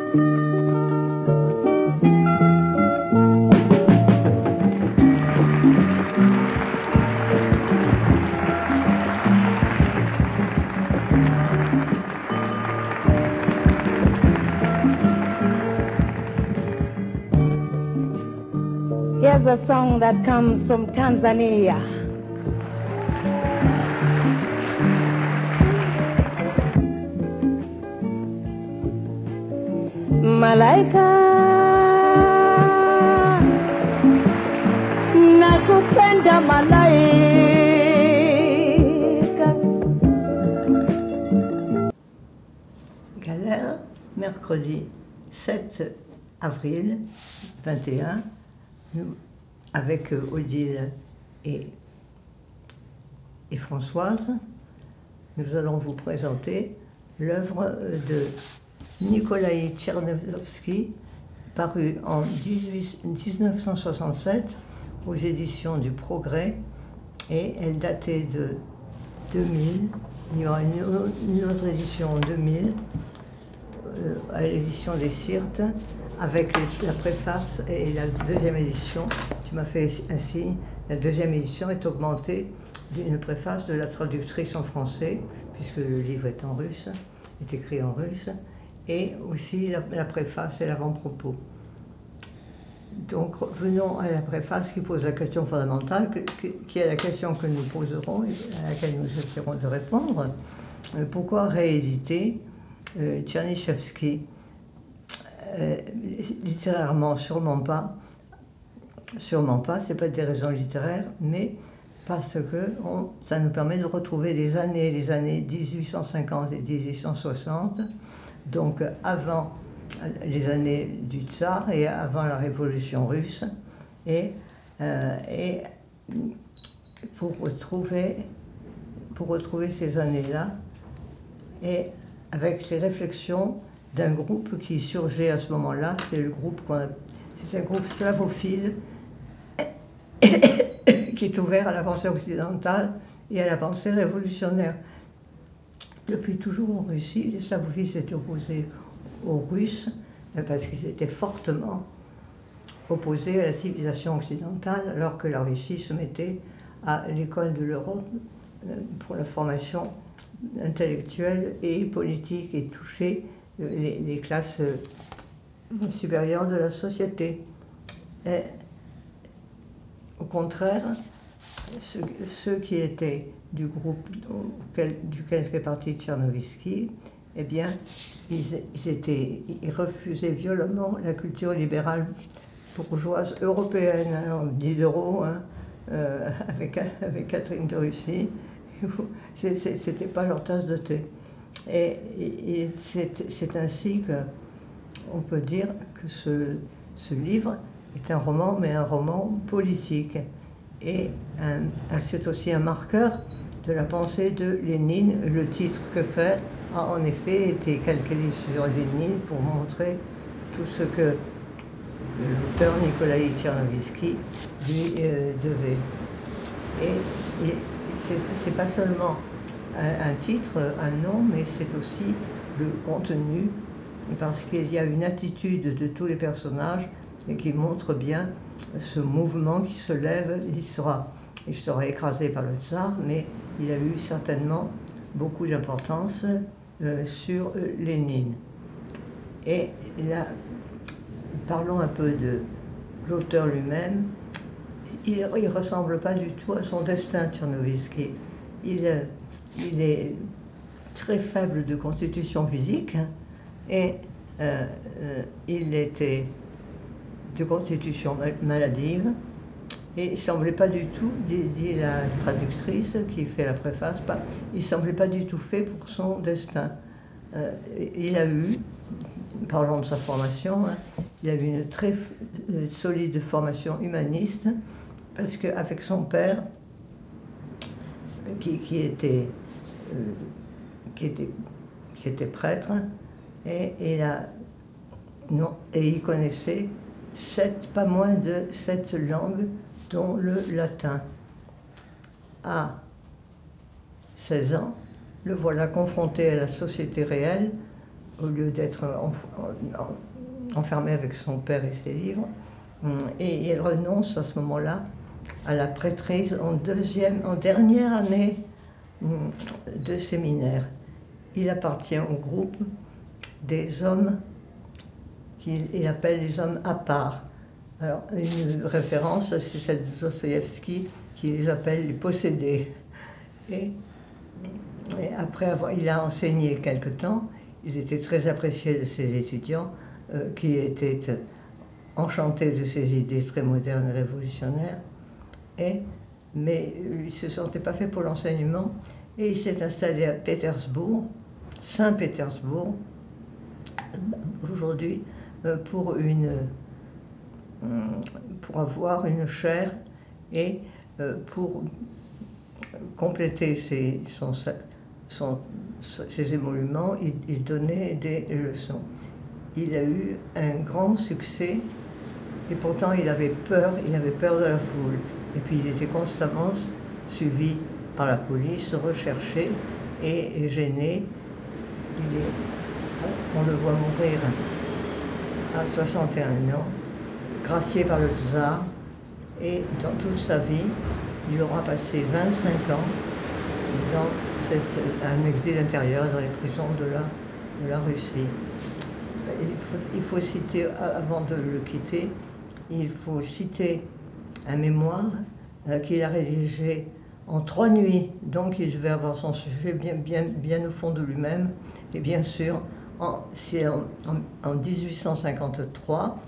Here's a song that comes from Tanzania. Malaika, nakupenda malaika. Galère, mercredi 7 avril 21, nous, avec Odile et Françoise, nous allons vous présenter l'œuvre de Nikolaï Tchernovsky, parue en 1967 aux éditions du Progrès, et elle datait de 2000. Il y aura une autre édition en 2000, à l'édition des Sirtes, avec la préface, et la deuxième édition, tu m'as fait un signe, la deuxième édition est augmentée d'une préface de la traductrice en français, puisque le livre est en russe, est écrit en russe, et aussi la préface et l'avant-propos. Donc venons à la préface qui pose la question fondamentale, qui est la question que nous poserons et à laquelle nous essaierons de répondre. Pourquoi rééditer Tchernyshevsky? Littérairement, sûrement pas, c'est pas des raisons littéraires, mais parce que ça nous permet de retrouver les années 1850 et 1860, donc avant les années du tsar et avant la révolution russe, et pour retrouver ces années-là, et avec les réflexions d'un groupe qui surgeait à ce moment-là, c'est un groupe slavophile qui est ouvert à la pensée occidentale et à la pensée révolutionnaire. Depuis toujours en Russie, les slavophiles s'étaient opposés aux Russes parce qu'ils étaient fortement opposés à la civilisation occidentale, alors que la Russie se mettait à l'école de l'Europe pour la formation intellectuelle et politique et toucher les classes supérieures de la société. Et, au contraire, ceux qui étaient du groupe duquel fait partie Tchernovsky, eh bien, ils refusaient violemment la culture libérale bourgeoise européenne. Alors, Diderot, avec Catherine de Russie, c'était pas leur tasse de thé. Et c'est ainsi qu'on peut dire que ce livre est un roman, mais un roman politique. Et c'est aussi un marqueur de la pensée de Lénine. Le titre que fait a en effet été calqué sur Lénine pour montrer tout ce que l'auteur Nikolaï Tchernovsky lui devait. Et c'est pas seulement un titre, un nom, mais c'est aussi le contenu, parce qu'il y a une attitude de tous les personnages qui montre bien ce mouvement qui se lève. Il sera écrasé par le tsar, mais il a eu certainement beaucoup d'importance sur Lénine. Et là, parlons un peu de l'auteur lui-même. Il ne ressemble pas du tout à son destin, Tchernovsky. Il est très faible de constitution physique, et il était de constitution maladive, et il ne semblait pas du tout, dit la traductrice qui fait la préface, il ne semblait pas du tout fait pour son destin. Il a eu, parlons de sa formation, il a eu une très solide formation humaniste, parce qu'avec son père, qui était prêtre, et il connaissait pas moins de 7 langues, dont le latin. À 16 ans, le voilà confronté à la société réelle, au lieu d'être enfermée avec son père et ses livres. Et elle renonce à ce moment-là à la prêtrise en dernière année de séminaire. Il appartient au groupe des hommes qu'il appelle les hommes à part. Alors, une référence, c'est celle de Dostoïevski qui les appelle les possédés. Et après il a enseigné quelque temps, il était très apprécié de ses étudiants qui étaient enchantés de ses idées très modernes et révolutionnaires. Mais il ne se sentait pas fait pour l'enseignement et il s'est installé à Pétersbourg, Saint-Pétersbourg, aujourd'hui, pour avoir une chaire et pour compléter ses émoluments, il donnait des leçons. Il a eu un grand succès et pourtant il avait peur de la foule. Et puis il était constamment suivi par la police, recherché et gêné. On le voit mourir à 61 ans, gracié par le tsar, et dans toute sa vie, il aura passé 25 ans dans un exil intérieur dans les prisons de la Russie. Il faut citer, avant de le quitter, il faut citer un mémoire qu'il a rédigé en 3 nuits, donc il devait avoir son sujet bien au fond de lui-même, et bien sûr, en 1853,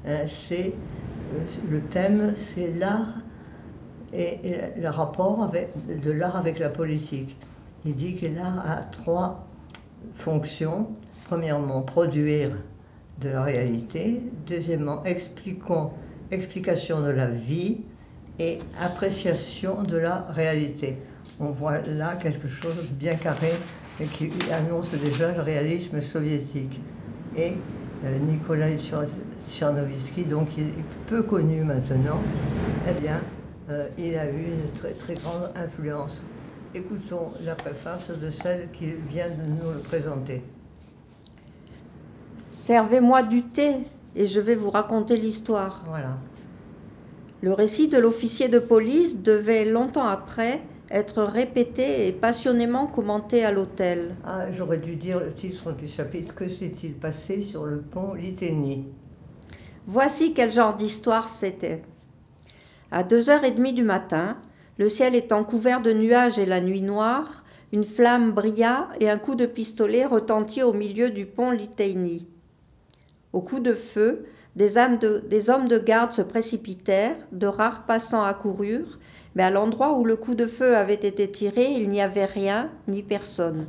le thème, c'est l'art et le rapport de l'art avec la politique. Il dit que l'art a 3 fonctions. Premièrement, produire de la réalité. Deuxièmement, explication de la vie et appréciation de la réalité. On voit là quelque chose de bien carré et qui annonce déjà le réalisme soviétique. Et Nikolai Tchernovsky, donc il est peu connu maintenant, eh bien, il a eu une très très grande influence. Écoutons la préface de celle qui vient de nous le présenter. Servez-moi du thé et je vais vous raconter l'histoire. Voilà. Le récit de l'officier de police devait longtemps après être répété et passionnément commenté à l'hôtel. Ah, j'aurais dû dire le titre du chapitre. Que s'est-il passé sur le pont Liteni? Voici quel genre d'histoire c'était. À 2h30 du matin, le ciel étant couvert de nuages et la nuit noire, une flamme brilla et un coup de pistolet retentit au milieu du pont Liteyny. Au coup de feu, des hommes de garde se précipitèrent, de rares passants accoururent, mais à l'endroit où le coup de feu avait été tiré, il n'y avait rien ni personne.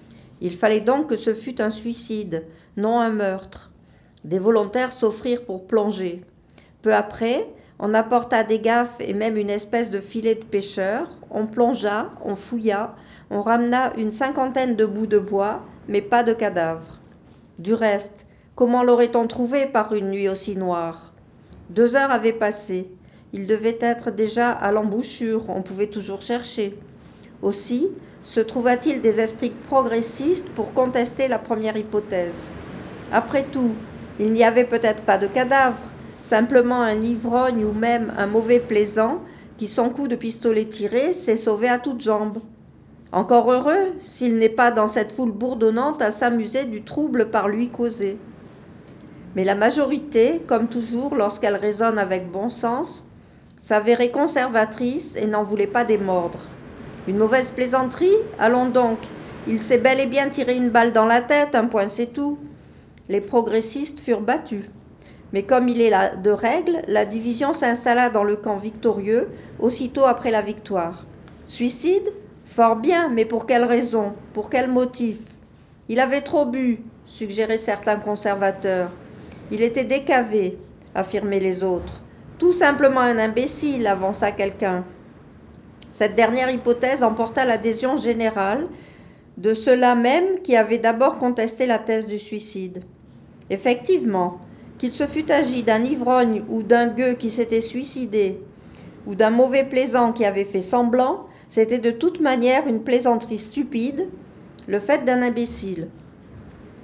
Il fallait donc que ce fût un suicide, non un meurtre. Des volontaires s'offrirent pour plonger. Peu après, on apporta des gaffes et même une espèce de filet de pêcheur. On plongea, on fouilla, on ramena une 50aine de bouts de bois, mais pas de cadavre. Du reste, comment l'aurait-on trouvé par une nuit aussi noire? 2 heures avaient passé. Il devait être déjà à l'embouchure, on pouvait toujours chercher. Aussi, se trouva-t-il des esprits progressistes pour contester la première hypothèse. Après tout, il n'y avait peut-être pas de cadavre, simplement un ivrogne ou même un mauvais plaisant qui, son coup de pistolet tiré, s'est sauvé à toutes jambes. Encore heureux s'il n'est pas dans cette foule bourdonnante à s'amuser du trouble par lui causé. Mais la majorité, comme toujours lorsqu'elle raisonne avec bon sens, s'avérait conservatrice et n'en voulait pas démordre. Une mauvaise plaisanterie? Allons donc, il s'est bel et bien tiré une balle dans la tête, un point c'est tout. Les progressistes furent battus. Mais comme il est là de règle, la division s'installa dans le camp victorieux aussitôt après la victoire. Suicide? Fort bien, mais pour quelle raison? Pour quel motif? Il avait trop bu, suggéraient certains conservateurs. Il était décavé, affirmaient les autres. Tout simplement un imbécile, avança quelqu'un. Cette dernière hypothèse emporta l'adhésion générale de ceux-là même qui avaient d'abord contesté la thèse du suicide. Effectivement, qu'il se fût agi d'un ivrogne ou d'un gueux qui s'était suicidé, ou d'un mauvais plaisant qui avait fait semblant, c'était de toute manière une plaisanterie stupide, le fait d'un imbécile.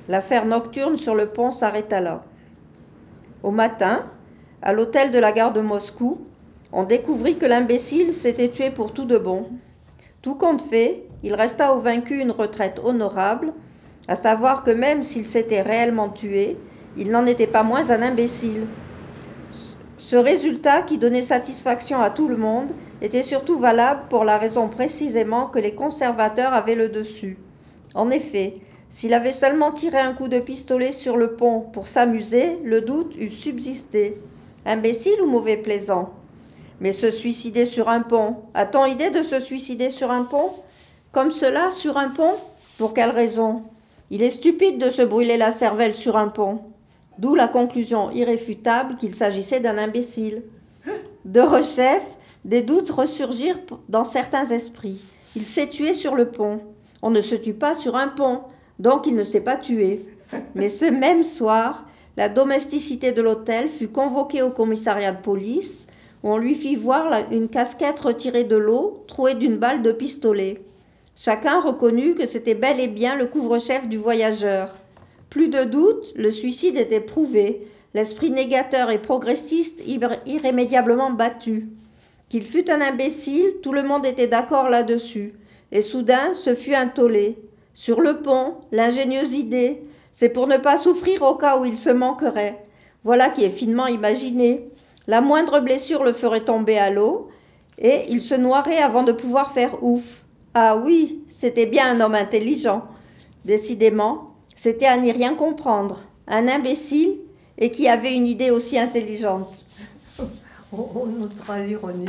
L'affaire nocturne sur le pont s'arrêta là. Au matin, à l'hôtel de la gare de Moscou, on découvrit que l'imbécile s'était tué pour tout de bon. Tout compte fait, il resta au vaincu une retraite honorable, à savoir que même s'il s'était réellement tué, il n'en était pas moins un imbécile. Ce résultat, qui donnait satisfaction à tout le monde, était surtout valable pour la raison précisément que les conservateurs avaient le dessus. En effet, s'il avait seulement tiré un coup de pistolet sur le pont pour s'amuser, le doute eût subsisté. Imbécile ou mauvais plaisant ? Mais se suicider sur un pont, a-t-on idée de se suicider sur un pont ? Comme cela, sur un pont ? Pour quelle raison ? Il est stupide de se brûler la cervelle sur un pont. D'où la conclusion irréfutable qu'il s'agissait d'un imbécile. De rechef, des doutes ressurgirent dans certains esprits. Il s'est tué sur le pont. On ne se tue pas sur un pont, donc il ne s'est pas tué. Mais ce même soir, la domesticité de l'hôtel fut convoquée au commissariat de police, où on lui fit voir une casquette retirée de l'eau, trouée d'une balle de pistolet. Chacun reconnut que c'était bel et bien le couvre-chef du voyageur. Plus de doute, le suicide était prouvé, l'esprit négateur et progressiste irrémédiablement battu. Qu'il fût un imbécile, tout le monde était d'accord là-dessus, et soudain ce fut un tollé. Sur le pont, l'ingénieuse idée, c'est pour ne pas souffrir au cas où il se manquerait. Voilà qui est finement imaginé. La moindre blessure le ferait tomber à l'eau, et il se noierait avant de pouvoir faire ouf. Ah oui, c'était bien un homme intelligent. Décidément, c'était à n'y rien comprendre. Un imbécile, et qui avait une idée aussi intelligente. On notera l'ironie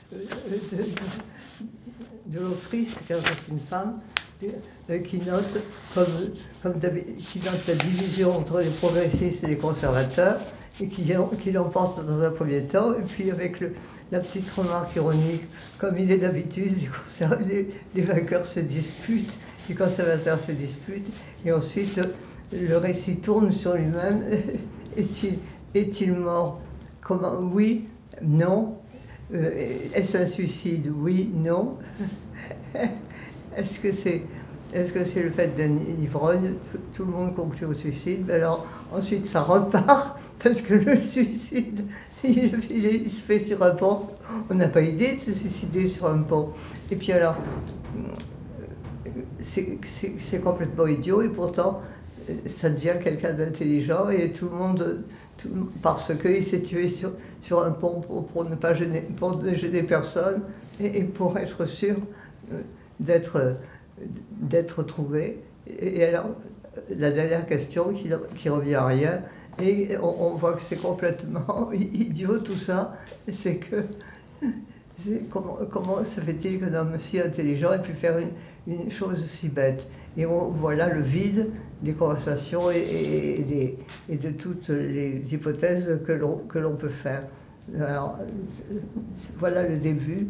de l'autrice, car c'est une femme, qui note, qui note la division entre les progressistes et les conservateurs, et qui l'emporte dans un premier temps, et puis avec la petite remarque ironique, comme il est d'habitude, les vainqueurs se disputent, les conservateurs se disputent, et ensuite le récit tourne sur lui-même. Est-il mort ? Comment ? Oui, non. Est-ce un suicide ? Oui, non. Est-ce que c'est le fait d'un ivrogne ? Tout le monde conclut au suicide. Mais alors, ensuite, ça repart, parce que le suicide, il se fait sur un pont. On n'a pas idée de se suicider sur un pont. Et puis alors, c'est complètement idiot, et pourtant, ça devient quelqu'un d'intelligent, et tout le monde... parce qu'il s'est tué sur un pont pour ne gêner personne, et pour être sûr d'être trouvé. Et alors, la dernière question qui revient à rien, et on voit que c'est complètement idiot tout ça, c'est que comment se fait-il qu'un homme si intelligent ait pu faire une chose si bête? Et on voit là le vide des conversations et de toutes les hypothèses que l'on peut faire. Alors, voilà le début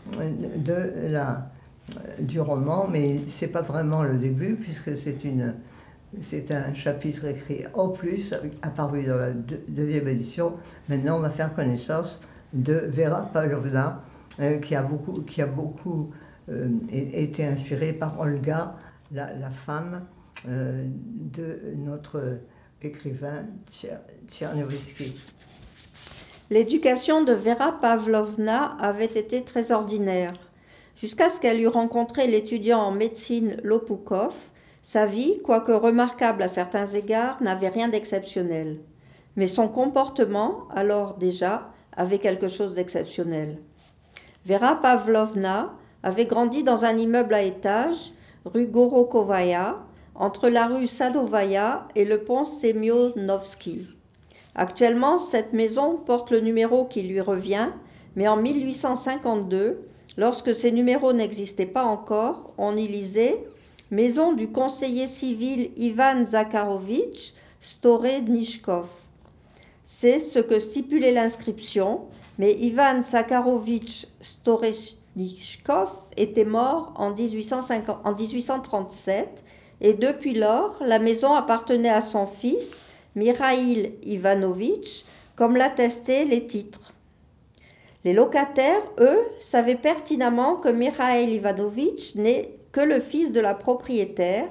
du roman, mais c'est pas vraiment le début, puisque c'est un chapitre écrit en plus, apparu dans la deuxième édition. Maintenant, on va faire connaissance de Vera Pavlovna, qui a beaucoup été inspirée par Olga, la femme de notre écrivain Tchernovsky. L'éducation de Vera Pavlovna avait été très ordinaire. Jusqu'à ce qu'elle eût rencontré l'étudiant en médecine Lopukov, sa vie, quoique remarquable à certains égards, n'avait rien d'exceptionnel. Mais son comportement, alors déjà, avait quelque chose d'exceptionnel. Vera Pavlovna avait grandi dans un immeuble à étages, rue Gorokovaya, entre la rue Sadovaya et le pont Semionovski. Actuellement, cette maison porte le numéro qui lui revient, mais en 1852, lorsque ces numéros n'existaient pas encore, on y lisait « Maison du conseiller civil Ivan Zakharovitch Storednishkov ». C'est ce que stipulait l'inscription, mais Ivan Zakharovitch Storednishkov était mort en 1837, et depuis lors, la maison appartenait à son fils, Mikhaïl Ivanovitch, comme l'attestaient les titres. Les locataires, eux, savaient pertinemment que Mikhaïl Ivanovitch n'est que le fils de la propriétaire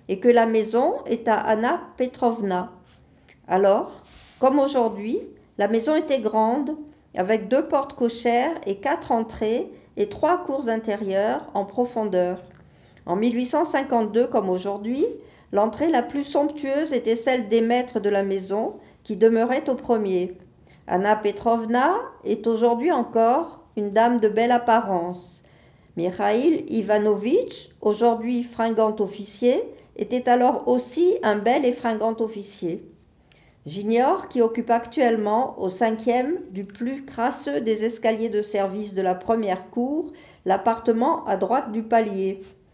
et que la maison est à Anna Petrovna. Alors, comme aujourd'hui, la maison était grande, avec 2 portes cochères et 4 entrées et 3 cours intérieures en profondeur. En 1852, comme aujourd'hui, l'entrée la plus somptueuse était celle des maîtres de la maison, qui demeuraient au premier. Anna Petrovna est aujourd'hui encore une dame de belle apparence. Mikhaïl Ivanovitch, aujourd'hui fringant officier, était alors aussi un bel et fringant officier. J'ignore qui occupe actuellement au 5e du plus crasseux des escaliers de service de la première cour, l'appartement à droite du palier.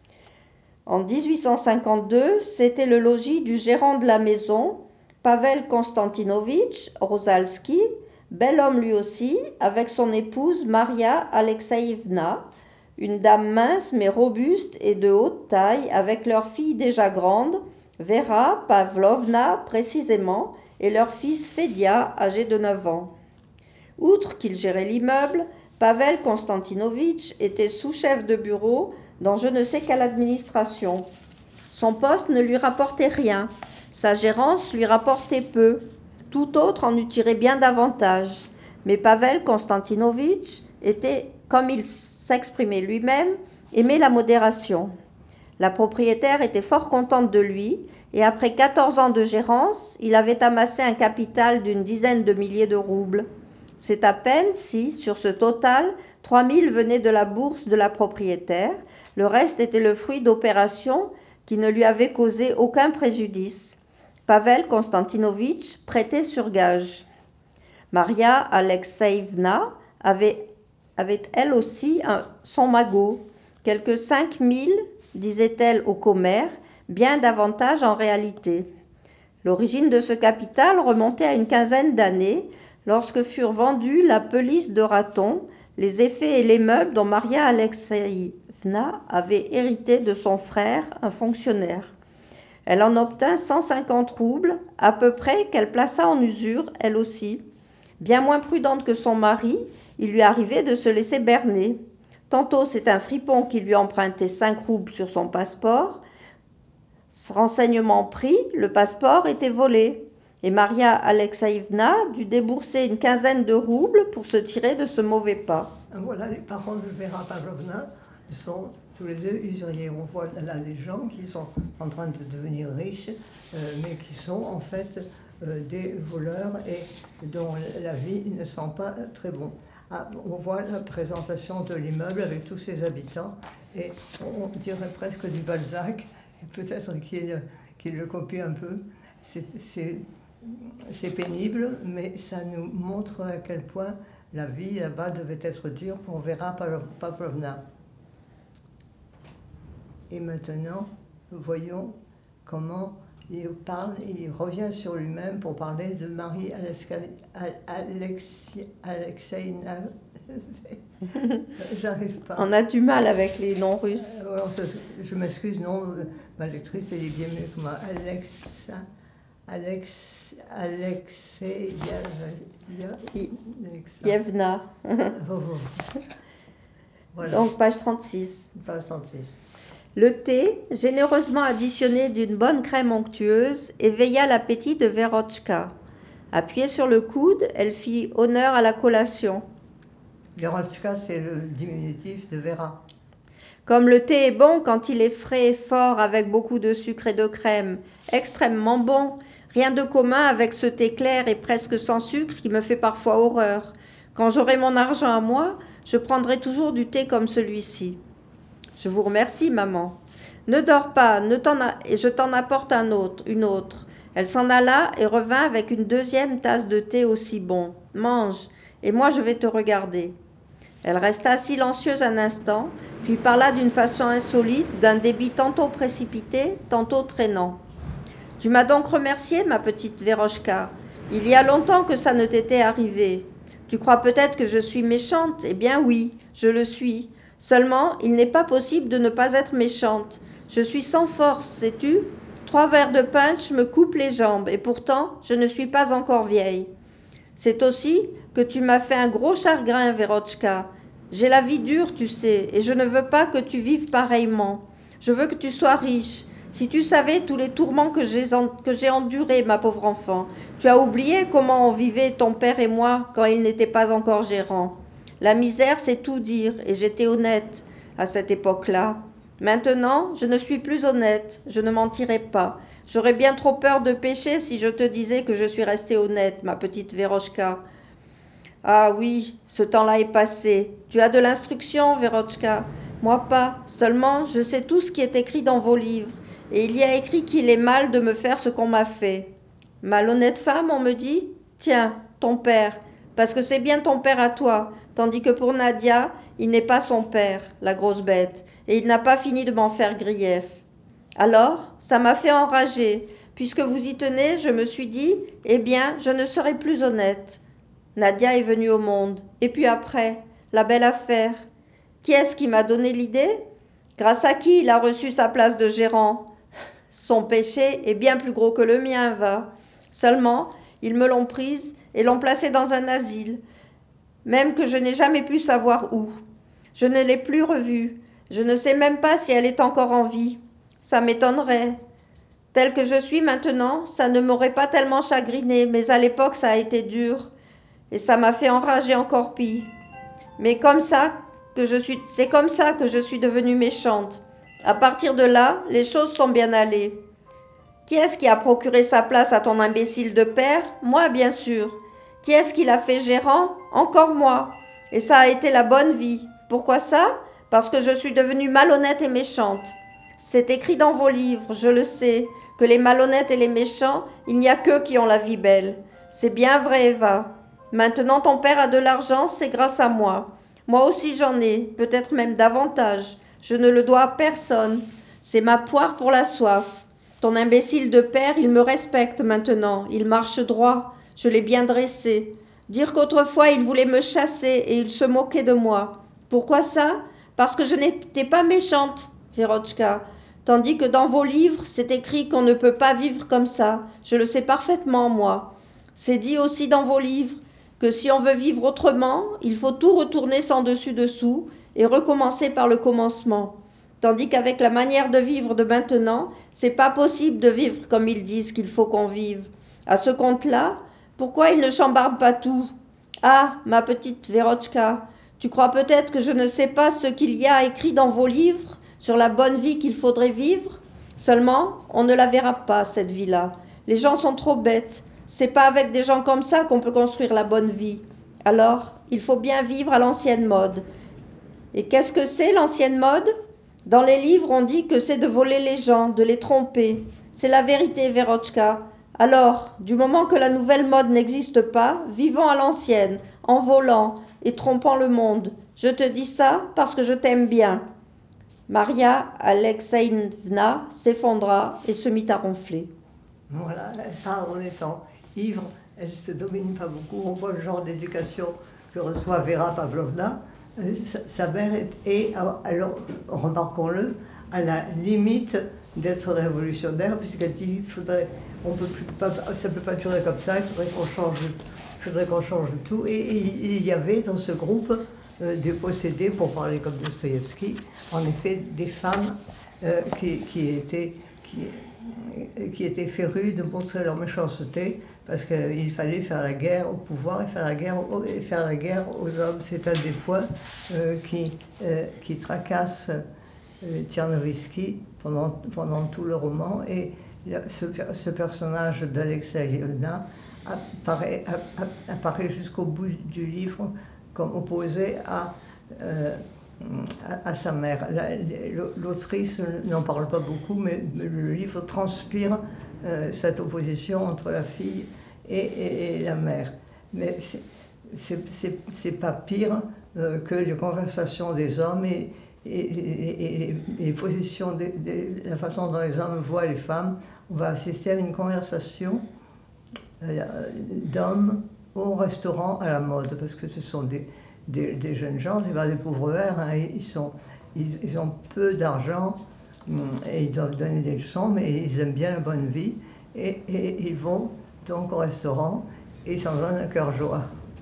En 1852, c'était le logis du gérant de la maison, Pavel Konstantinovitch Rosalski, bel homme lui aussi, avec son épouse Maria Alexeïevna, une dame mince mais robuste et de haute taille, avec leur fille déjà grande, Vera Pavlovna précisément, et leur fils Fédia, âgé de 9 ans. Outre qu'il gérait l'immeuble, Pavel Konstantinovitch était sous-chef de bureau dans je ne sais quelle administration. Son poste ne lui rapportait rien, sa gérance lui rapportait peu, tout autre en eût tiré bien davantage. Mais Pavel Konstantinovitch était, comme il s'exprimait lui-même, aimait la modération. La propriétaire était fort contente de lui, et après 14 ans de gérance, il avait amassé un capital d'une dizaine de milliers de roubles. C'est à peine si, sur ce total, 3 000 venaient de la bourse de la propriétaire, le reste était le fruit d'opérations qui ne lui avaient causé aucun préjudice. Pavel Konstantinovitch prêtait sur gage. Maria Alexeïevna avait elle aussi son magot, quelques 5 000, disait-elle au commère, bien davantage en réalité. L'origine de ce capital remontait à une quinzaine d'années, lorsque furent vendus la pelisse de raton, les effets et les meubles dont Maria Alexeïevna avait hérité de son frère, un fonctionnaire. Elle en obtint 150 roubles, à peu près, qu'elle plaça en usure, elle aussi. Bien moins prudente que son mari, il lui arrivait de se laisser berner. Tantôt c'est un fripon qui lui empruntait 5 roubles sur son passeport. Ce renseignement pris, le passeport était volé. Et Maria Alexeïevna dut débourser une quinzaine de roubles pour se tirer de ce mauvais pas. Voilà, les parents de Vera Pavlovna sont tous les deux usuriers. On voit là les gens qui sont en train de devenir riches, mais qui sont en fait des voleurs et dont la vie ne sent pas très bon. Ah, on voit la présentation de l'immeuble avec tous ses habitants et on dirait presque du Balzac, peut-être qu'il le copie un peu. C'est pénible, mais ça nous montre à quel point la vie là-bas devait être dure pour Vera Pavlovna. Et maintenant, voyons comment il revient sur lui-même pour parler de Marie Alexeïevna. J'arrive pas. On a du mal avec les noms russes. Je m'excuse, non, ma lectrice elle est bien mieux que moi. Alexeïevna. Voilà. Donc page 36. Page 36. Le thé, généreusement additionné d'une bonne crème onctueuse, éveilla l'appétit de Verochka. Appuyée sur le coude, elle fit honneur à la collation. Verochka, c'est le diminutif de Vera. Comme le thé est bon quand il est frais, fort, avec beaucoup de sucre et de crème, extrêmement bon, rien de commun avec ce thé clair et presque sans sucre qui me fait parfois horreur. Quand j'aurai mon argent à moi, je prendrai toujours du thé comme celui-ci. Je vous remercie, maman. Ne dors pas, je t'en apporte une autre. Elle s'en alla et revint avec une deuxième tasse de thé aussi bon. Mange, et moi je vais te regarder. Elle resta silencieuse un instant, puis parla d'une façon insolite, d'un débit tantôt précipité, tantôt traînant. Tu m'as donc remerciée, ma petite Verochka. Il y a longtemps que ça ne t'était arrivé. Tu crois peut-être que je suis méchante? Eh bien oui, je le suis. Seulement, il n'est pas possible de ne pas être méchante. Je suis sans force, sais-tu? 3 verres de punch me coupent les jambes, et pourtant, je ne suis pas encore vieille. C'est aussi que tu m'as fait un gros chagrin, Verochka. J'ai la vie dure, tu sais, et je ne veux pas que tu vives pareillement. Je veux que tu sois riche. Si tu savais tous les tourments que j'ai endurés, ma pauvre enfant, tu as oublié comment on vivait ton père et moi quand il n'était pas encore gérant. La misère, c'est tout dire, et j'étais honnête à cette époque-là. Maintenant, je ne suis plus honnête, je ne mentirai pas. J'aurais bien trop peur de pécher si je te disais que je suis restée honnête, ma petite Vérochka. Ah oui, ce temps-là est passé. Tu as de l'instruction, Vérochka. Moi pas. Seulement, je sais tout ce qui est écrit dans vos livres. Et il y a écrit qu'il est mal de me faire ce qu'on m'a fait. Malhonnête femme, on me dit? Tiens, ton père. Parce que c'est bien ton père à toi. Tandis que pour Nadia, il n'est pas son père, la grosse bête. Et il n'a pas fini de m'en faire grief. Alors, ça m'a fait enrager. Puisque vous y tenez, je me suis dit, eh bien, je ne serai plus honnête. Nadia est venue au monde. Et puis après, la belle affaire. Qui est-ce qui m'a donné l'idée? Grâce à qui il a reçu sa place de gérant? Son péché est bien plus gros que le mien, va. Seulement, ils me l'ont prise et l'ont placée dans un asile, même que je n'ai jamais pu savoir où. Je ne l'ai plus revue. Je ne sais même pas si elle est encore en vie. Ça m'étonnerait. Telle que je suis maintenant, ça ne m'aurait pas tellement chagrinée, mais à l'époque ça a été dur. Et ça m'a fait enrager encore pis. Mais c'est comme ça que je suis devenue méchante. À partir de là, les choses sont bien allées. Qui est-ce qui a procuré sa place à ton imbécile de père? Moi, bien sûr. Qui est-ce qui l'a fait gérant? Encore moi. Et ça a été la bonne vie. Pourquoi ça? Parce que je suis devenue malhonnête et méchante. C'est écrit dans vos livres, je le sais, que les malhonnêtes et les méchants, il n'y a qu'eux qui ont la vie belle. C'est bien vrai, Eva. Maintenant ton père a de l'argent, c'est grâce à moi. Moi aussi j'en ai, peut-être même davantage. Je ne le dois à personne. C'est ma poire pour la soif. Ton imbécile de père, il me respecte maintenant. Il marche droit. Je l'ai bien dressé. Dire qu'autrefois il voulait me chasser et il se moquait de moi. Pourquoi ça? Parce que je n'étais pas méchante, Vérochka. Tandis que dans vos livres, c'est écrit qu'on ne peut pas vivre comme ça. Je le sais parfaitement, moi. C'est dit aussi dans vos livres que si on veut vivre autrement, il faut tout retourner sans dessus-dessous et recommencer par le commencement. Tandis qu'avec la manière de vivre de maintenant, c'est pas possible de vivre comme ils disent qu'il faut qu'on vive. À ce compte-là, pourquoi ils ne chambardent pas tout? Ah, ma petite Vérochka, tu crois peut-être que je ne sais pas ce qu'il y a écrit dans vos livres sur la bonne vie qu'il faudrait vivre? Seulement, on ne la verra pas, cette vie-là. Les gens sont trop bêtes. C'est pas avec des gens comme ça qu'on peut construire la bonne vie. Alors, il faut bien vivre à l'ancienne mode. Et qu'est-ce que c'est l'ancienne mode? Dans les livres, on dit que c'est de voler les gens, de les tromper. C'est la vérité, Vérochka. Alors, du moment que la nouvelle mode n'existe pas, vivons à l'ancienne, en volant et trompant le monde. Je te dis ça parce que je t'aime bien. Maria Alexeïevna s'effondra et se mit à ronfler. Voilà, elle parle en étant ivre, elle ne se domine pas beaucoup. On voit le genre d'éducation que reçoit Vera Pavlovna. Sa mère est, alors, remarquons-le, à la limite d'être révolutionnaire, puisqu'elle dit ça ne peut pas durer comme ça, il faudrait qu'on change tout. Et il y avait dans ce groupe des possédés, pour parler comme Dostoïevski, en effet des femmes qui étaient férues de montrer leur méchanceté, parce qu'il fallait faire la guerre au pouvoir et faire la guerre aux hommes. C'est un des points qui tracasse Tchernovsky pendant tout le roman. Et ce personnage d'Alexeïevna apparaît jusqu'au bout du livre comme opposé à sa mère. L'autrice n'en parle pas beaucoup, mais le livre transpire cette opposition entre la fille et la mère. Mais c'est pas pire que les conversations des hommes et les positions, la façon dont les hommes voient les femmes. On va assister à une conversation d'hommes au restaurant à la mode, parce que ce sont des jeunes gens, c'est pas des pauvres verts, hein, ils ont peu d'argent et ils doivent donner des leçons, mais ils aiment bien la bonne vie et ils vont donc au restaurant et ils s'en donnent un cœur joie.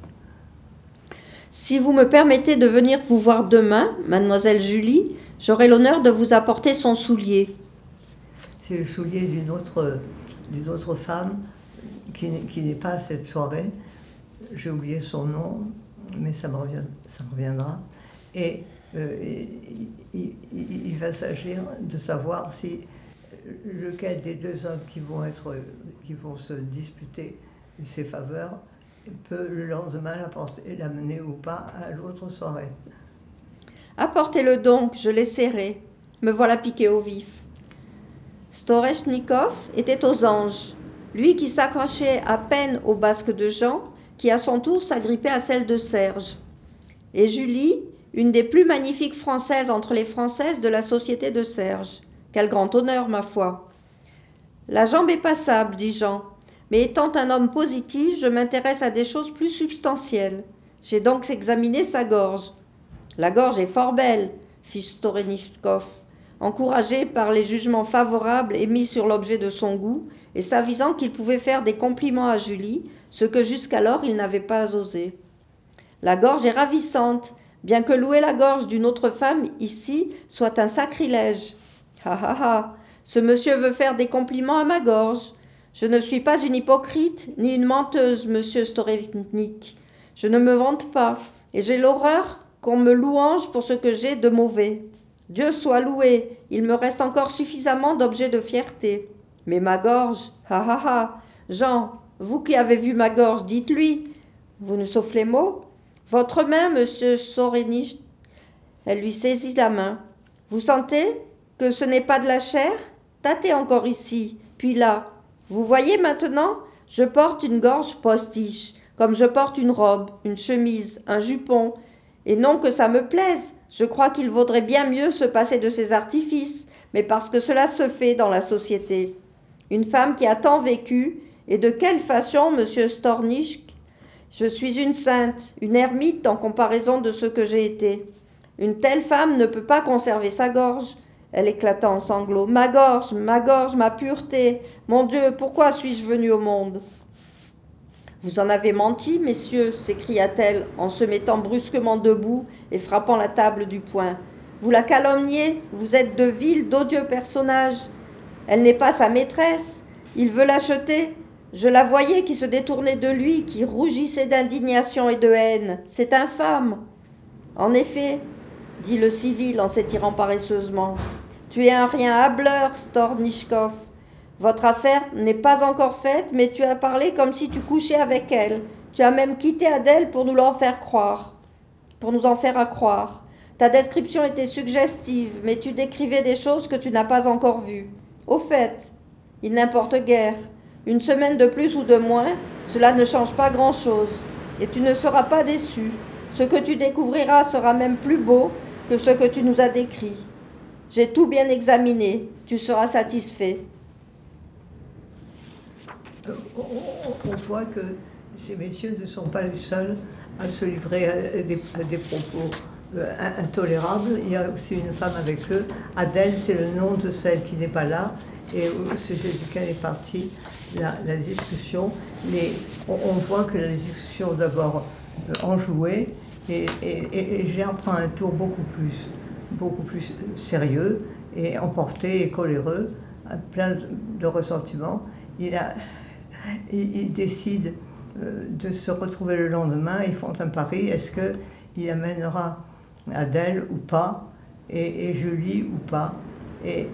Si vous me permettez de venir vous voir demain, mademoiselle Julie, j'aurai l'honneur de vous apporter son soulier. c'est le soulier d'une autre femme qui n'est pas à cette soirée. J'ai oublié son nom, mais ça me reviendra. Et il va s'agir de savoir si lequel des deux hommes qui vont se disputer ses faveurs peut le lendemain l'amener ou pas à l'autre soirée. Apportez-le donc, je l'essaierai. Me voilà piqué au vif. Storeshnikoff était aux anges, lui qui s'accrochait à peine au basque de Jean, qui à son tour s'agrippait à celle de Serge. Et Julie, une des plus magnifiques Françaises entre les Françaises de la société de Serge. Quel grand honneur, ma foi. La jambe est passable, dit Jean, mais étant un homme positif, je m'intéresse à des choses plus substantielles. J'ai donc examiné sa gorge. La gorge est fort belle, fit Storeshnikoff, encouragé par les jugements favorables émis sur l'objet de son goût et s'avisant qu'il pouvait faire des compliments à Julie, ce que jusqu'alors il n'avait pas osé. La gorge est ravissante, bien que louer la gorge d'une autre femme ici soit un sacrilège. Ha ha ha, ce monsieur veut faire des compliments à ma gorge. Je ne suis pas une hypocrite ni une menteuse, monsieur Storeshnikoff. Je ne me vante pas, et j'ai l'horreur qu'on me louange pour ce que j'ai de mauvais. Dieu soit loué, il me reste encore suffisamment d'objets de fierté. Mais ma gorge, ha ha ha, Jean, vous qui avez vu ma gorge, dites-lui. Vous ne soufflez mot? Votre main, monsieur Storeshnikoff. Elle lui saisit la main. Vous sentez que ce n'est pas de la chair? Tâtez encore ici, puis là. Vous voyez maintenant, je porte une gorge postiche, comme je porte une robe, une chemise, un jupon. Et non que ça me plaise, je crois qu'il vaudrait bien mieux se passer de ces artifices, mais parce que cela se fait dans la société. Une femme qui a tant vécu, et de quelle façon, monsieur Storeshnikoff? Je suis une sainte, une ermite en comparaison de ce que j'ai été. Une telle femme ne peut pas conserver sa gorge. Elle éclata en sanglots. Ma gorge, ma pureté. Mon Dieu, pourquoi suis-je venue au monde? Vous en avez menti, messieurs, s'écria-t-elle en se mettant brusquement debout et frappant la table du poing. Vous la calomniez, vous êtes de vils, d'odieux personnages. Elle n'est pas sa maîtresse. Il veut l'acheter. Je la voyais qui se détournait de lui, qui rougissait d'indignation et de haine. C'est infâme. En effet, dit le civil en s'étirant paresseusement, tu es un rien hâbleur, Storeshnikoff. Votre affaire n'est pas encore faite, mais tu as parlé comme si tu couchais avec elle. Tu as même quitté Adèle pour nous en faire croire. Ta description était suggestive, mais tu décrivais des choses que tu n'as pas encore vues. Au fait, il n'importe guère. Une semaine de plus ou de moins, cela ne change pas grand-chose, et tu ne seras pas déçu. Ce que tu découvriras sera même plus beau que ce que tu nous as décrit. J'ai tout bien examiné, tu seras satisfait. On voit que ces messieurs ne sont pas les seuls à se livrer à des propos intolérables. Il y a aussi une femme avec eux. Adèle, c'est le nom de celle qui n'est pas là et au sujet duquel est partie la discussion. Mais on voit que la discussion d'abord enjouée et Gérard prend un tour beaucoup plus sérieux et emporté et coléreux, plein de ressentiment. Il décide de se retrouver le lendemain. Ils font un pari. Est-ce qu'il amènera Adèle ou pas, et Julie ou pas? Et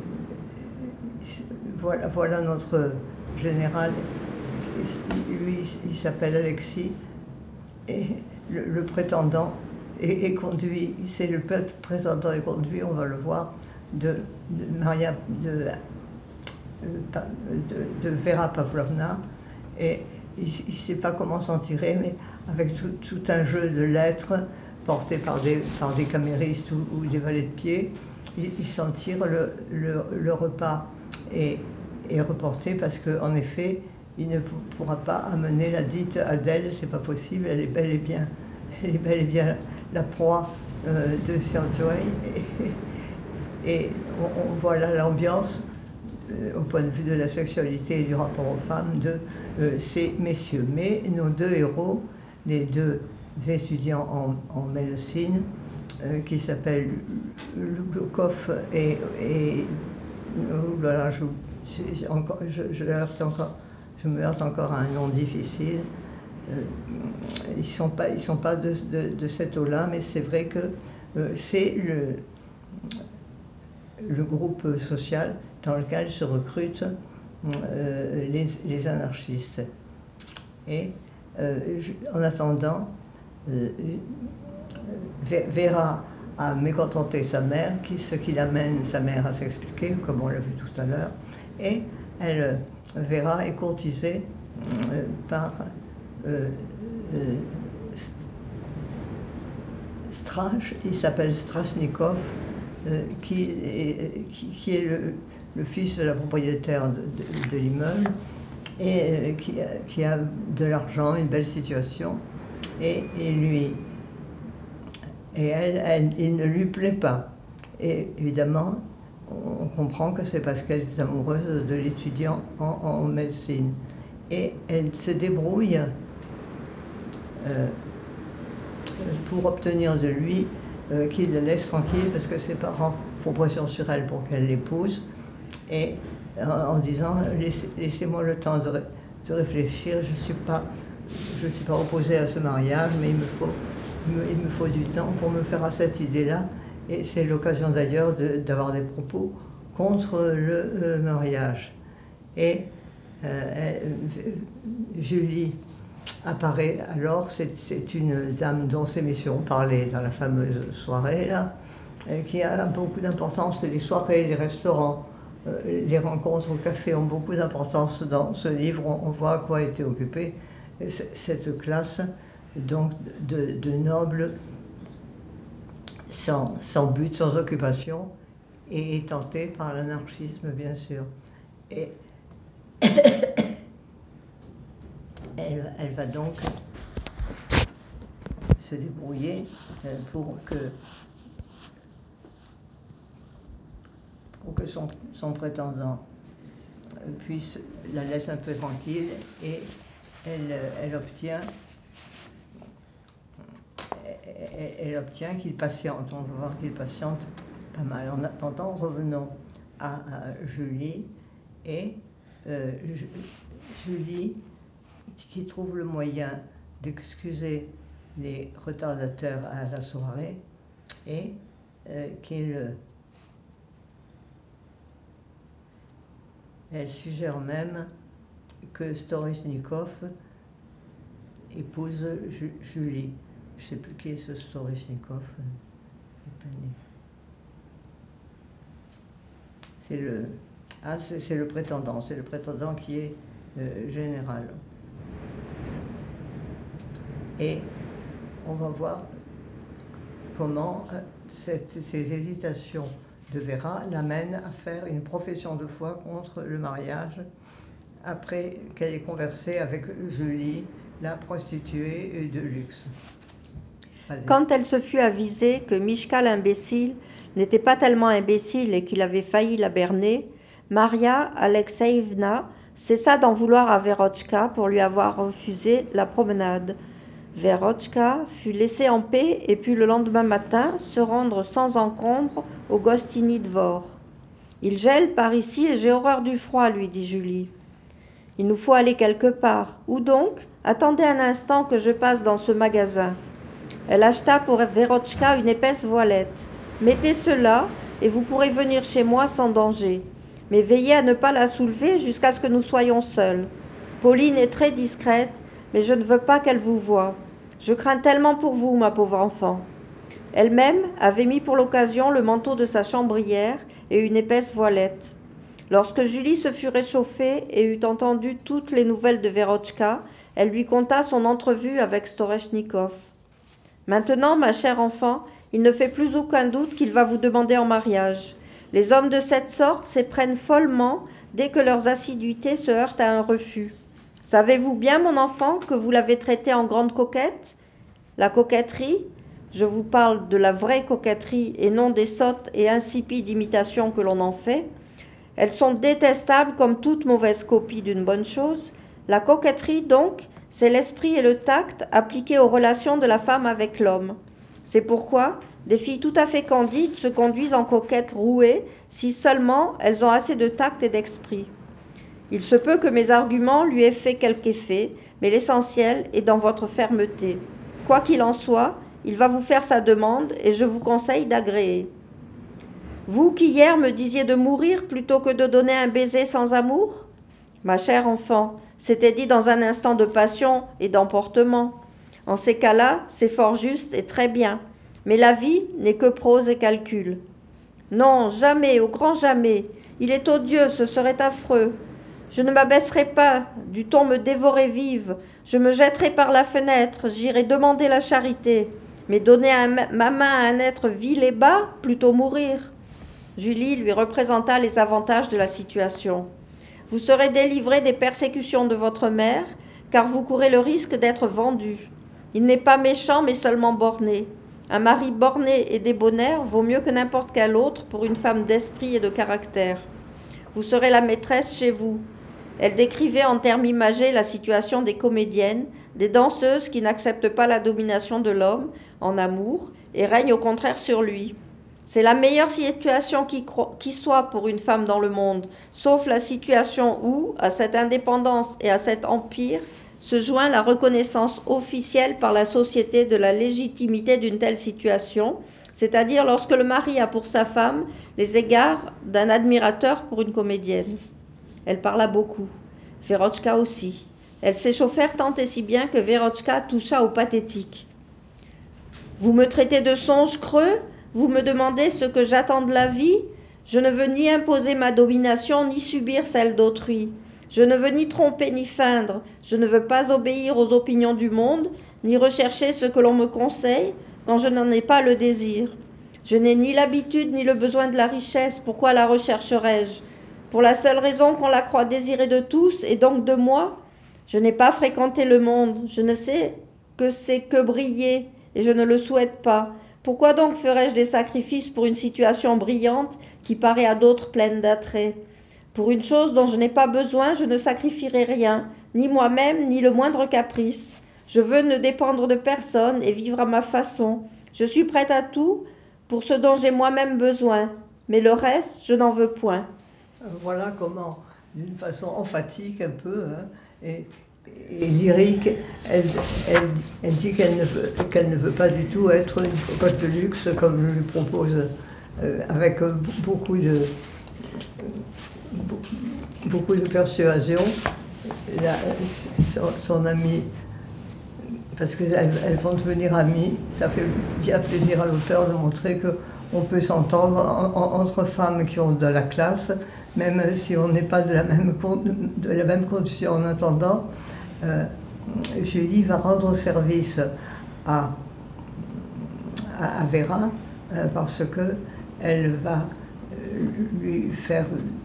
voilà notre général. Lui, il s'appelle Alexis. Et le prétendant est conduit. C'est le prétendant est conduit, on va le voir, de Vera Pavlovna, et il ne sait pas comment s'en tirer, mais avec tout un jeu de lettres porté par des caméristes ou des valets de pied, il s'en tire. Le repas est reporté parce qu'en effet, il ne pourra pas amener la dite Adèle, c'est pas possible, elle est bel et bien la proie de Sergei, et on voit là l'ambiance au point de vue de la sexualité et du rapport aux femmes de ces messieurs. Mais nos deux héros, les deux étudiants en médecine, qui s'appellent Lukov et je me heurte encore à un nom difficile. Ils ne sont pas de cette eau-là, mais c'est vrai que c'est le groupe social dans lequel se recrutent les anarchistes. Et en attendant, Vera a mécontenté sa mère, ce qui l'amène sa mère à s'expliquer, comme on l'a vu tout à l'heure, et Vera est courtisée par il s'appelle Strasnikov, qui est le fils de la propriétaire de l'immeuble, et qui a de l'argent, une belle situation, et il ne lui plaît pas. Et évidemment, on comprend que c'est parce qu'elle est amoureuse de l'étudiant en médecine. Et elle se débrouille pour obtenir de lui qu'il la laisse tranquille, parce que ses parents font pression sur elle pour qu'elle l'épouse, et en disant laissez-moi le temps de réfléchir, je suis pas opposée à ce mariage, mais il me faut du temps pour me faire à cette idée-là, et c'est l'occasion d'ailleurs d'avoir des propos contre le mariage. Et Julie apparaît alors, c'est une dame dont ces messieurs ont parlé dans la fameuse soirée là, qui a beaucoup d'importance. Les soirées, les restaurants, les rencontres au café ont beaucoup d'importance dans ce livre. On voit à quoi était occupée cette classe donc de nobles sans but, sans occupation, et tentée par l'anarchisme bien sûr. Et elle va donc se débrouiller pour que son prétendant puisse la laisser un peu tranquille, et elle obtient qu'il patiente. On va voir qu'il patiente pas mal. En attendant, revenons à Julie, et Julie qui trouve le moyen d'excuser les retardateurs à la soirée, et elle suggère même que Storesnikov épouse Julie. Je ne sais plus qui est ce Storesnikov. C'est le prétendant. C'est le prétendant qui est général. Et on va voir comment ces hésitations de Vera l'amènent à faire une profession de foi contre le mariage, après qu'elle ait conversé avec Julie, la prostituée de luxe. Vas-y. Quand elle se fut avisée que Mishka l'imbécile n'était pas tellement imbécile et qu'il avait failli la berner, Maria Alexeïevna cessa d'en vouloir à Verochka pour lui avoir refusé la promenade. Verochka fut laissée en paix et put le lendemain matin se rendre sans encombre au Gostiny Dvor. « Il gèle par ici et j'ai horreur du froid, lui dit Julie. Il nous faut aller quelque part. Où donc ? Attendez un instant que je passe dans ce magasin. » Elle acheta pour Verochka une épaisse voilette. « Mettez cela et vous pourrez venir chez moi sans danger. Mais veillez à ne pas la soulever jusqu'à ce que nous soyons seuls. Pauline est très discrète, mais je ne veux pas qu'elle vous voie. Je crains tellement pour vous, ma pauvre enfant. » Elle-même avait mis pour l'occasion le manteau de sa chambrière et une épaisse voilette. Lorsque Julie se fut réchauffée et eut entendu toutes les nouvelles de Verochka, elle lui conta son entrevue avec Storesnikov. « Maintenant, ma chère enfant, il ne fait plus aucun doute qu'il va vous demander en mariage. Les hommes de cette sorte s'éprennent follement dès que leurs assiduités se heurtent à un refus. Savez-vous bien, mon enfant, que vous l'avez traitée en grande coquette ? La coquetterie, je vous parle de la vraie coquetterie et non des sottes et insipides imitations que l'on en fait. Elles sont détestables comme toute mauvaise copie d'une bonne chose. La coquetterie, donc, c'est l'esprit et le tact appliqués aux relations de la femme avec l'homme. C'est pourquoi des filles tout à fait candides se conduisent en coquettes rouées si seulement elles ont assez de tact et d'esprit. Il se peut que mes arguments lui aient fait quelque effet, mais l'essentiel est dans votre fermeté. Quoi qu'il en soit, il va vous faire sa demande et je vous conseille d'agréer. Vous qui hier me disiez de mourir plutôt que de donner un baiser sans amour ? Ma chère enfant, c'était dit dans un instant de passion et d'emportement. En ces cas-là, c'est fort juste et très bien. Mais la vie n'est que prose et calcul. Non, jamais, au grand jamais. Il est odieux, ce serait affreux. Je ne m'abaisserai pas, du ton me dévorer vive. Je me jetterai par la fenêtre, j'irai demander la charité. Mais donner ma main à un être vil et bas, plutôt mourir. Julie lui représenta les avantages de la situation. Vous serez délivré des persécutions de votre mère, car vous courez le risque d'être vendu. Il n'est pas méchant, mais seulement borné. Un mari borné et débonnaire vaut mieux que n'importe quel autre pour une femme d'esprit et de caractère. Vous serez la maîtresse chez vous. Elle décrivait en termes imagés la situation des comédiennes, des danseuses qui n'acceptent pas la domination de l'homme en amour et règnent au contraire sur lui. C'est la meilleure situation qui soit pour une femme dans le monde, sauf la situation où, à cette indépendance et à cet empire, se joint la reconnaissance officielle par la société de la légitimité d'une telle situation, c'est-à-dire lorsque le mari a pour sa femme les égards d'un admirateur pour une comédienne. Elle parla beaucoup. Vérotchka aussi. Elles s'échauffèrent tant et si bien que Vérotchka toucha au pathétique. Vous me traitez de songe creux ? Vous me demandez ce que j'attends de la vie ? Je ne veux ni imposer ma domination, ni subir celle d'autrui. Je ne veux ni tromper, ni feindre. Je ne veux pas obéir aux opinions du monde, ni rechercher ce que l'on me conseille quand je n'en ai pas le désir. Je n'ai ni l'habitude, ni le besoin de la richesse. Pourquoi la rechercherais-je ? Pour la seule raison qu'on la croit désirée de tous, et donc de moi ? Je n'ai pas fréquenté le monde. Je ne sais que c'est que briller, et je ne le souhaite pas. Pourquoi donc ferais-je des sacrifices pour une situation brillante qui paraît à d'autres pleine d'attrait ? Pour une chose dont je n'ai pas besoin, je ne sacrifierai rien, ni moi-même, ni le moindre caprice. Je veux ne dépendre de personne et vivre à ma façon. Je suis prête à tout pour ce dont j'ai moi-même besoin, mais le reste, je n'en veux point. Voilà comment, d'une façon emphatique un peu, et lyrique, elle dit qu'elle ne veut pas du tout être une cocotte de luxe comme je lui propose, avec beaucoup de persuasion, son amie, parce qu'elles vont devenir amies. Ça fait bien plaisir à l'auteur de montrer qu'on peut s'entendre entre femmes qui ont de la classe, même si on n'est pas de la même condition. En attendant, Julie va rendre service à Vera, parce que elle va lui faire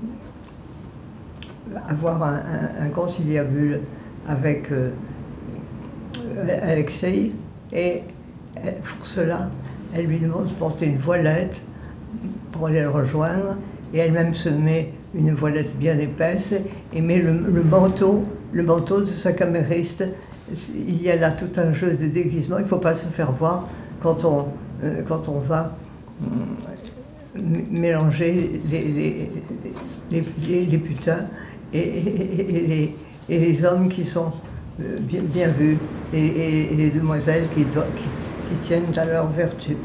avoir un conciliabule avec Alexei, et pour cela elle lui demande de porter une voilette pour aller le rejoindre, et elle-même se met une voilette bien épaisse et met le manteau de sa camériste. Il y a là tout un jeu de déguisement. Il ne faut pas se faire voir quand on va mélanger les putains et les hommes qui sont bien vus, et les demoiselles qui tiennent à leur vertu.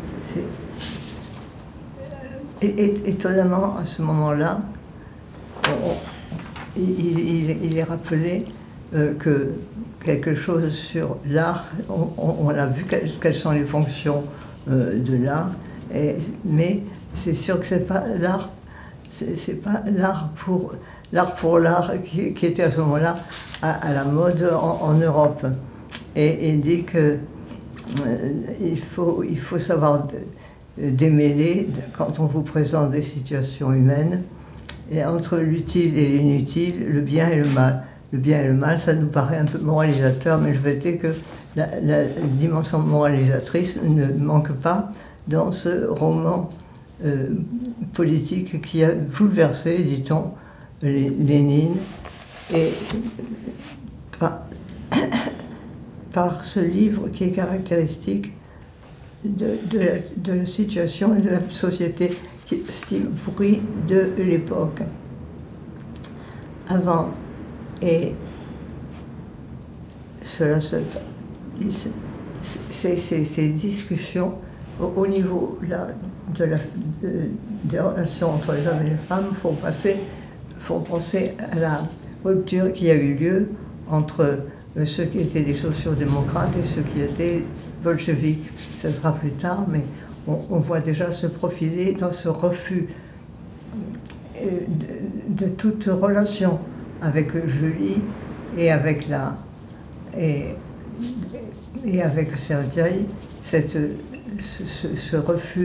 Étonnamment, à ce moment-là, il est rappelé que quelque chose sur l'art, on a vu quelles sont les fonctions de l'art, mais c'est sûr que c'est pas l'art pour l'art qui était à ce moment-là à la mode en Europe. Et il dit que il faut savoir démêler, quand on vous présente des situations humaines, et entre l'utile et l'inutile, le bien et le mal. Le bien et le mal, ça nous paraît un peu moralisateur, mais je veux dire que la dimension moralisatrice ne manque pas dans ce roman politique qui a bouleversé, dit-on, Lénine, et par ce livre qui est caractéristique de la situation et de la société, style pourri de l'époque. avant. Et cela ces discussions au niveau des relations entre les hommes et les femmes font penser à la rupture qui a eu lieu entre ceux qui étaient des sociaux-démocrates et ceux qui étaient bolcheviques. Ce sera plus tard, mais on voit déjà se profiler dans ce refus de toute relation avec Julie et avec avec Sergueï, ce refus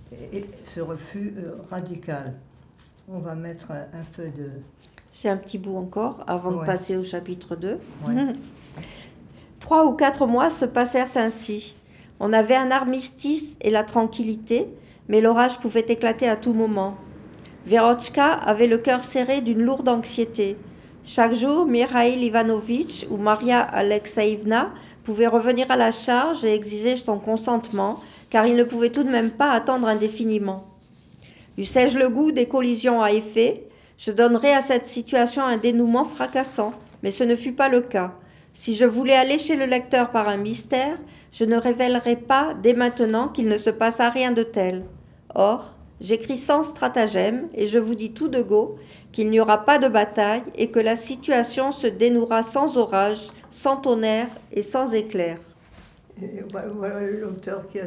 radical. On va mettre un peu de... C'est un petit bout encore avant de passer au chapitre 2. Ouais. 3 ou 4 mois se passèrent ainsi. On avait un armistice et la tranquillité, mais l'orage pouvait éclater à tout moment. Vérotchka avait le cœur serré d'une lourde anxiété. Chaque jour, Mikhaïl Ivanovitch ou Maria Alexeïvna pouvaient revenir à la charge et exiger son consentement, car ils ne pouvaient tout de même pas attendre indéfiniment. Eussé-je le goût des collisions à effet, je donnerais à cette situation un dénouement fracassant, mais ce ne fut pas le cas. Si je voulais allécher le lecteur par un mystère, je ne révélerais pas dès maintenant qu'il ne se passa rien de tel. Or, j'écris sans stratagème et je vous dis tout de go qu'il n'y aura pas de bataille et que la situation se dénouera sans orage, sans tonnerre et sans éclair. Et voilà l'auteur qui a...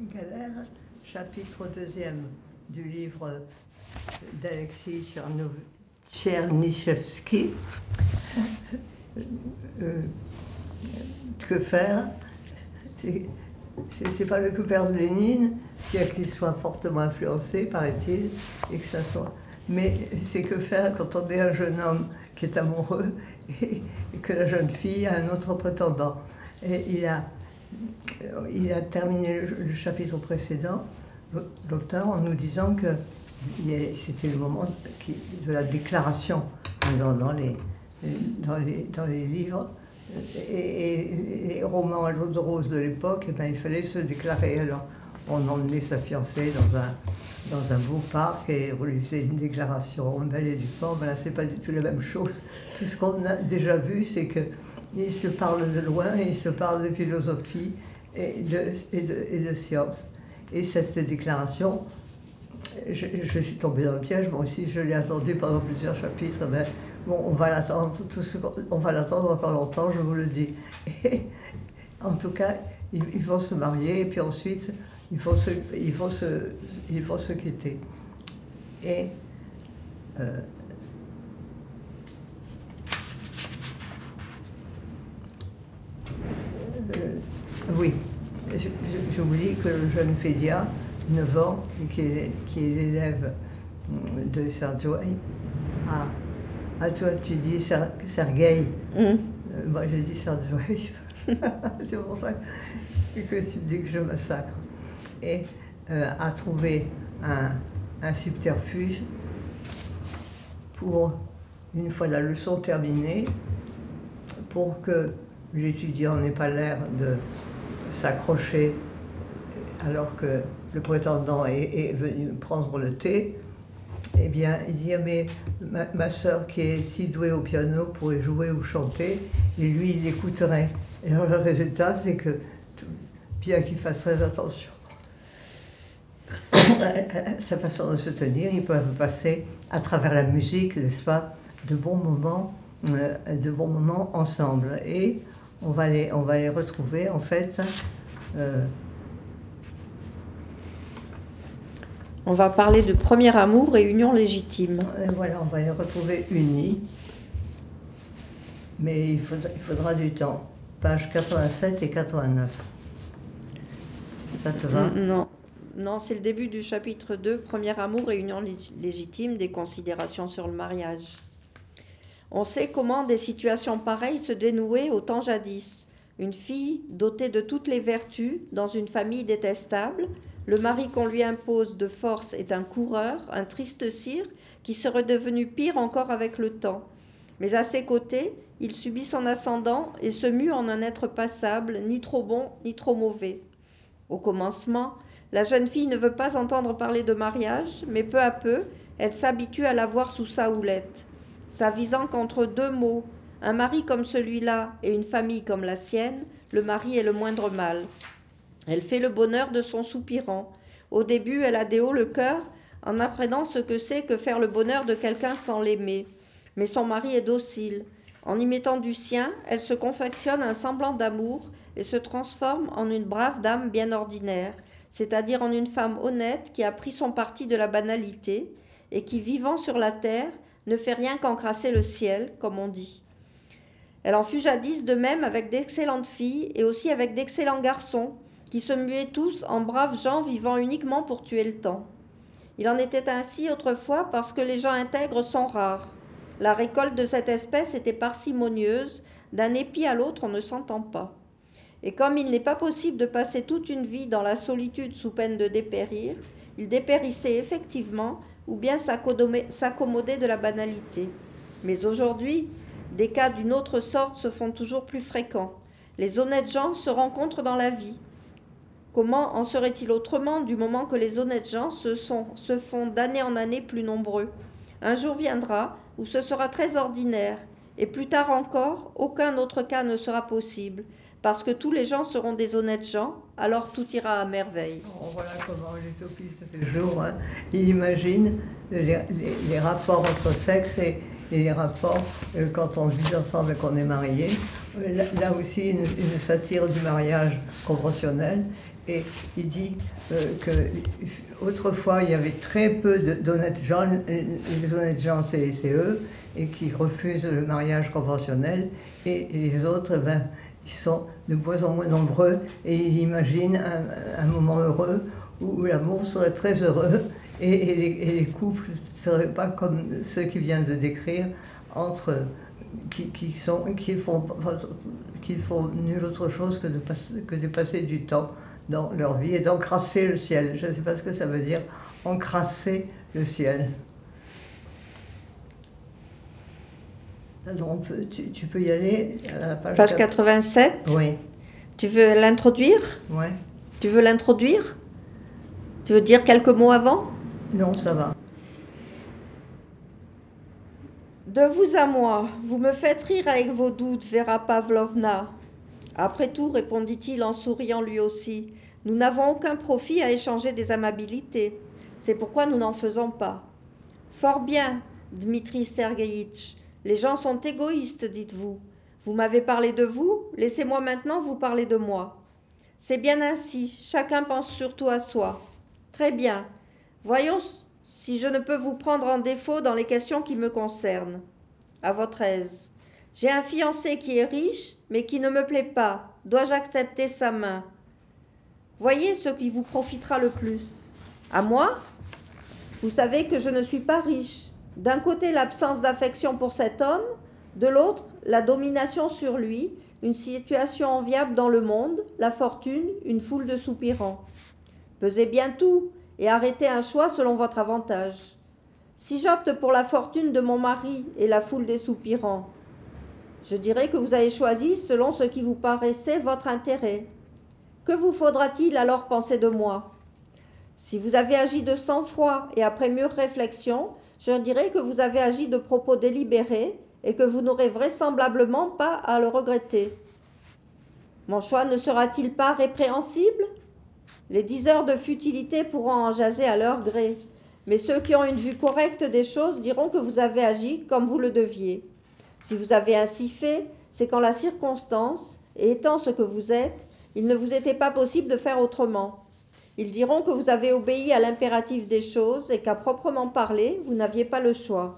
Galère, chapitre 2e du livre d'Alexis Tchernyshevsky. Que faire? C'est pas le que faire de Lénine, bien qu'il soit fortement influencé, paraît-il, et que ça soit. Mais c'est que faire quand on est un jeune homme qui est amoureux et que la jeune fille a un autre prétendant. Et il a terminé le chapitre précédent, l'auteur, en nous disant que c'était le moment de la déclaration dans les livres et les romans à l'eau de rose de l'époque. Et ben, il fallait se déclarer. Alors on emmenait sa fiancée dans un beau parc et on lui faisait une déclaration en belle et due forme. Ben là, c'est pas du tout la même chose. Tout ce qu'on a déjà vu, c'est qu'ils se parlent de loin, ils se parlent de philosophie et de science. Et cette déclaration, je suis tombée dans le piège, moi aussi je l'ai attendue pendant plusieurs chapitres. Ben, bon, on va l'attendre encore longtemps, je vous le dis. Et, en tout cas, ils vont se marier et puis ensuite ils vont se quitter. Et oui, je vous dis que le jeune Fédia, 9 ans, qui est l'élève de Sergueï, toi tu dis Sergueï, moi je dis Sergueï, c'est pour ça que tu me dis que je massacre, et a trouvé un subterfuge pour, une fois la leçon terminée, pour que l'étudiant n'ait pas l'air de s'accrocher alors que le prétendant est venu prendre le thé. Eh bien, il dit, mais ma sœur qui est si douée au piano pourrait jouer ou chanter, et lui, il écouterait. Et alors, le résultat, c'est que, bien qu'il fasse très attention à sa façon de se tenir, ils peuvent passer à travers la musique, n'est-ce pas, de bons moments ensemble. Et on va les retrouver, en fait. On va parler de premier amour et union légitime. Voilà, on va les retrouver unis, mais il faudra du temps. Pages 87 et 89. Ça te va? Non, c'est le début du chapitre 2, premier amour et union légitime, des considérations sur le mariage. On sait comment des situations pareilles se dénouaient au temps jadis. Une fille dotée de toutes les vertus, dans une famille détestable, le mari qu'on lui impose de force est un coureur, un triste cire, qui serait devenu pire encore avec le temps. Mais à ses côtés, il subit son ascendant et se mue en un être passable, ni trop bon, ni trop mauvais. Au commencement, la jeune fille ne veut pas entendre parler de mariage, mais peu à peu, elle s'habitue à l'avoir sous sa houlette, s'avisant qu'entre deux mots, un mari comme celui-là et une famille comme la sienne, le mari est le moindre mal. Elle fait le bonheur de son soupirant. Au début, elle a des hauts le cœur en apprenant ce que c'est que faire le bonheur de quelqu'un sans l'aimer. Mais son mari est docile. En y mettant du sien, elle se confectionne un semblant d'amour et se transforme en une brave dame bien ordinaire, c'est-à-dire en une femme honnête qui a pris son parti de la banalité et qui, vivant sur la terre, ne fait rien qu'encrasser le ciel, comme on dit. Elle en fut jadis de même avec d'excellentes filles et aussi avec d'excellents garçons, qui se muaient tous en braves gens vivant uniquement pour tuer le temps. Il en était ainsi autrefois parce que les gens intègres sont rares. La récolte de cette espèce était parcimonieuse, d'un épi à l'autre on ne s'entend pas. Et comme il n'est pas possible de passer toute une vie dans la solitude sous peine de dépérir, il dépérissait effectivement ou bien s'accommoder de la banalité. Mais aujourd'hui, des cas d'une autre sorte se font toujours plus fréquents. Les honnêtes gens se rencontrent dans la vie. Comment en serait-il autrement du moment que les honnêtes gens se font d'année en année plus nombreux? Un jour viendra où ce sera très ordinaire, et plus tard encore, aucun autre cas ne sera possible, parce que tous les gens seront des honnêtes gens, alors tout ira à merveille. Voilà comment l'utopiste fait le jour. Hein. Il imagine les rapports entre sexes et et les rapports quand on vit ensemble et qu'on est marié. Là aussi, une satire du mariage conventionnel. Et il dit qu'autrefois, il y avait très peu d'honnêtes gens. Les honnêtes gens, c'est eux, et qui refusent le mariage conventionnel. Et les autres, ils sont de moins en moins nombreux, et ils imaginent un moment heureux où l'amour serait très heureux, et les couples ne seraient pas comme ceux qui viennent de décrire, qui font nulle autre chose que de passer du temps dans leur vie et d'encrasser le ciel. Je ne sais pas ce que ça veut dire, encrasser le ciel. Alors tu peux y aller à la page 87. Oui. Tu veux l'introduire? Oui. Tu veux l'introduire? Tu veux dire quelques mots avant? Non, ça va. De vous à moi, vous me faites rire avec vos doutes, Vera Pavlovna. Après tout, répondit-il en souriant lui aussi, nous n'avons aucun profit à échanger des amabilités. C'est pourquoi nous n'en faisons pas. Fort bien, Dmitri Sergueïtch. Les gens sont égoïstes, dites-vous. Vous m'avez parlé de vous, laissez-moi maintenant vous parler de moi. C'est bien ainsi, chacun pense surtout à soi. Très bien. Voyons si je ne peux vous prendre en défaut dans les questions qui me concernent. À votre aise. J'ai un fiancé qui est riche, mais qui ne me plaît pas. Dois-je accepter sa main? Voyez ce qui vous profitera le plus. À moi? Vous savez que je ne suis pas riche. D'un côté, l'absence d'affection pour cet homme, de l'autre, la domination sur lui, une situation enviable dans le monde, la fortune, une foule de soupirants. Pesez bien tout et arrêtez un choix selon votre avantage. Si j'opte pour la fortune de mon mari et la foule des soupirants, je dirais que vous avez choisi selon ce qui vous paraissait votre intérêt. Que vous faudra-t-il alors penser de moi? Si vous avez agi de sang-froid et après mûre réflexion, je dirais que vous avez agi de propos délibérés et que vous n'aurez vraisemblablement pas à le regretter. Mon choix ne sera-t-il pas répréhensible? Les diseurs de futilité pourront en jaser à leur gré, mais ceux qui ont une vue correcte des choses diront que vous avez agi comme vous le deviez. Si vous avez ainsi fait, c'est qu'en la circonstance, et étant ce que vous êtes, il ne vous était pas possible de faire autrement. Ils diront que vous avez obéi à l'impératif des choses et qu'à proprement parler, vous n'aviez pas le choix.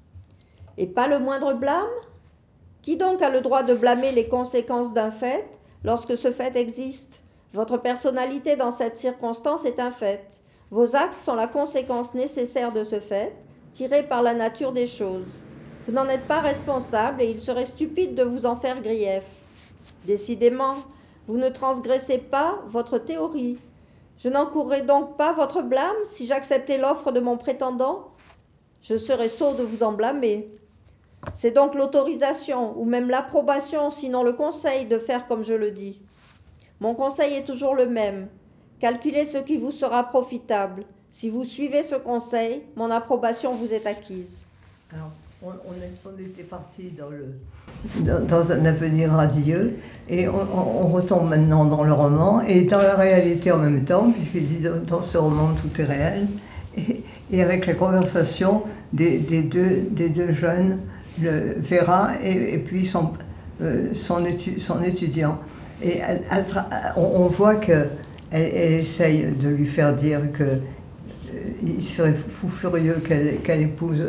Et pas le moindre blâme? Qui donc a le droit de blâmer les conséquences d'un fait lorsque ce fait existe? Votre personnalité dans cette circonstance est un fait. Vos actes sont la conséquence nécessaire de ce fait, tirée par la nature des choses. Vous n'en êtes pas responsable et il serait stupide de vous en faire grief. Décidément, vous ne transgressez pas votre théorie. Je n'encourrais donc pas votre blâme si j'acceptais l'offre de mon prétendant? Je serais sot de vous en blâmer. C'est donc l'autorisation ou même l'approbation, sinon le conseil, de faire comme je le dis. Mon conseil est toujours le même. Calculez ce qui vous sera profitable. Si vous suivez ce conseil, mon approbation vous est acquise. Alors, on était parti dans un avenir radieux, et on retombe maintenant dans le roman, et dans la réalité en même temps, puisqu'il dit dans ce roman tout est réel, et avec la conversation des deux jeunes, Vera et puis son étudiant. Et on voit qu'elle essaye de lui faire dire que il serait fou furieux qu'elle épouse,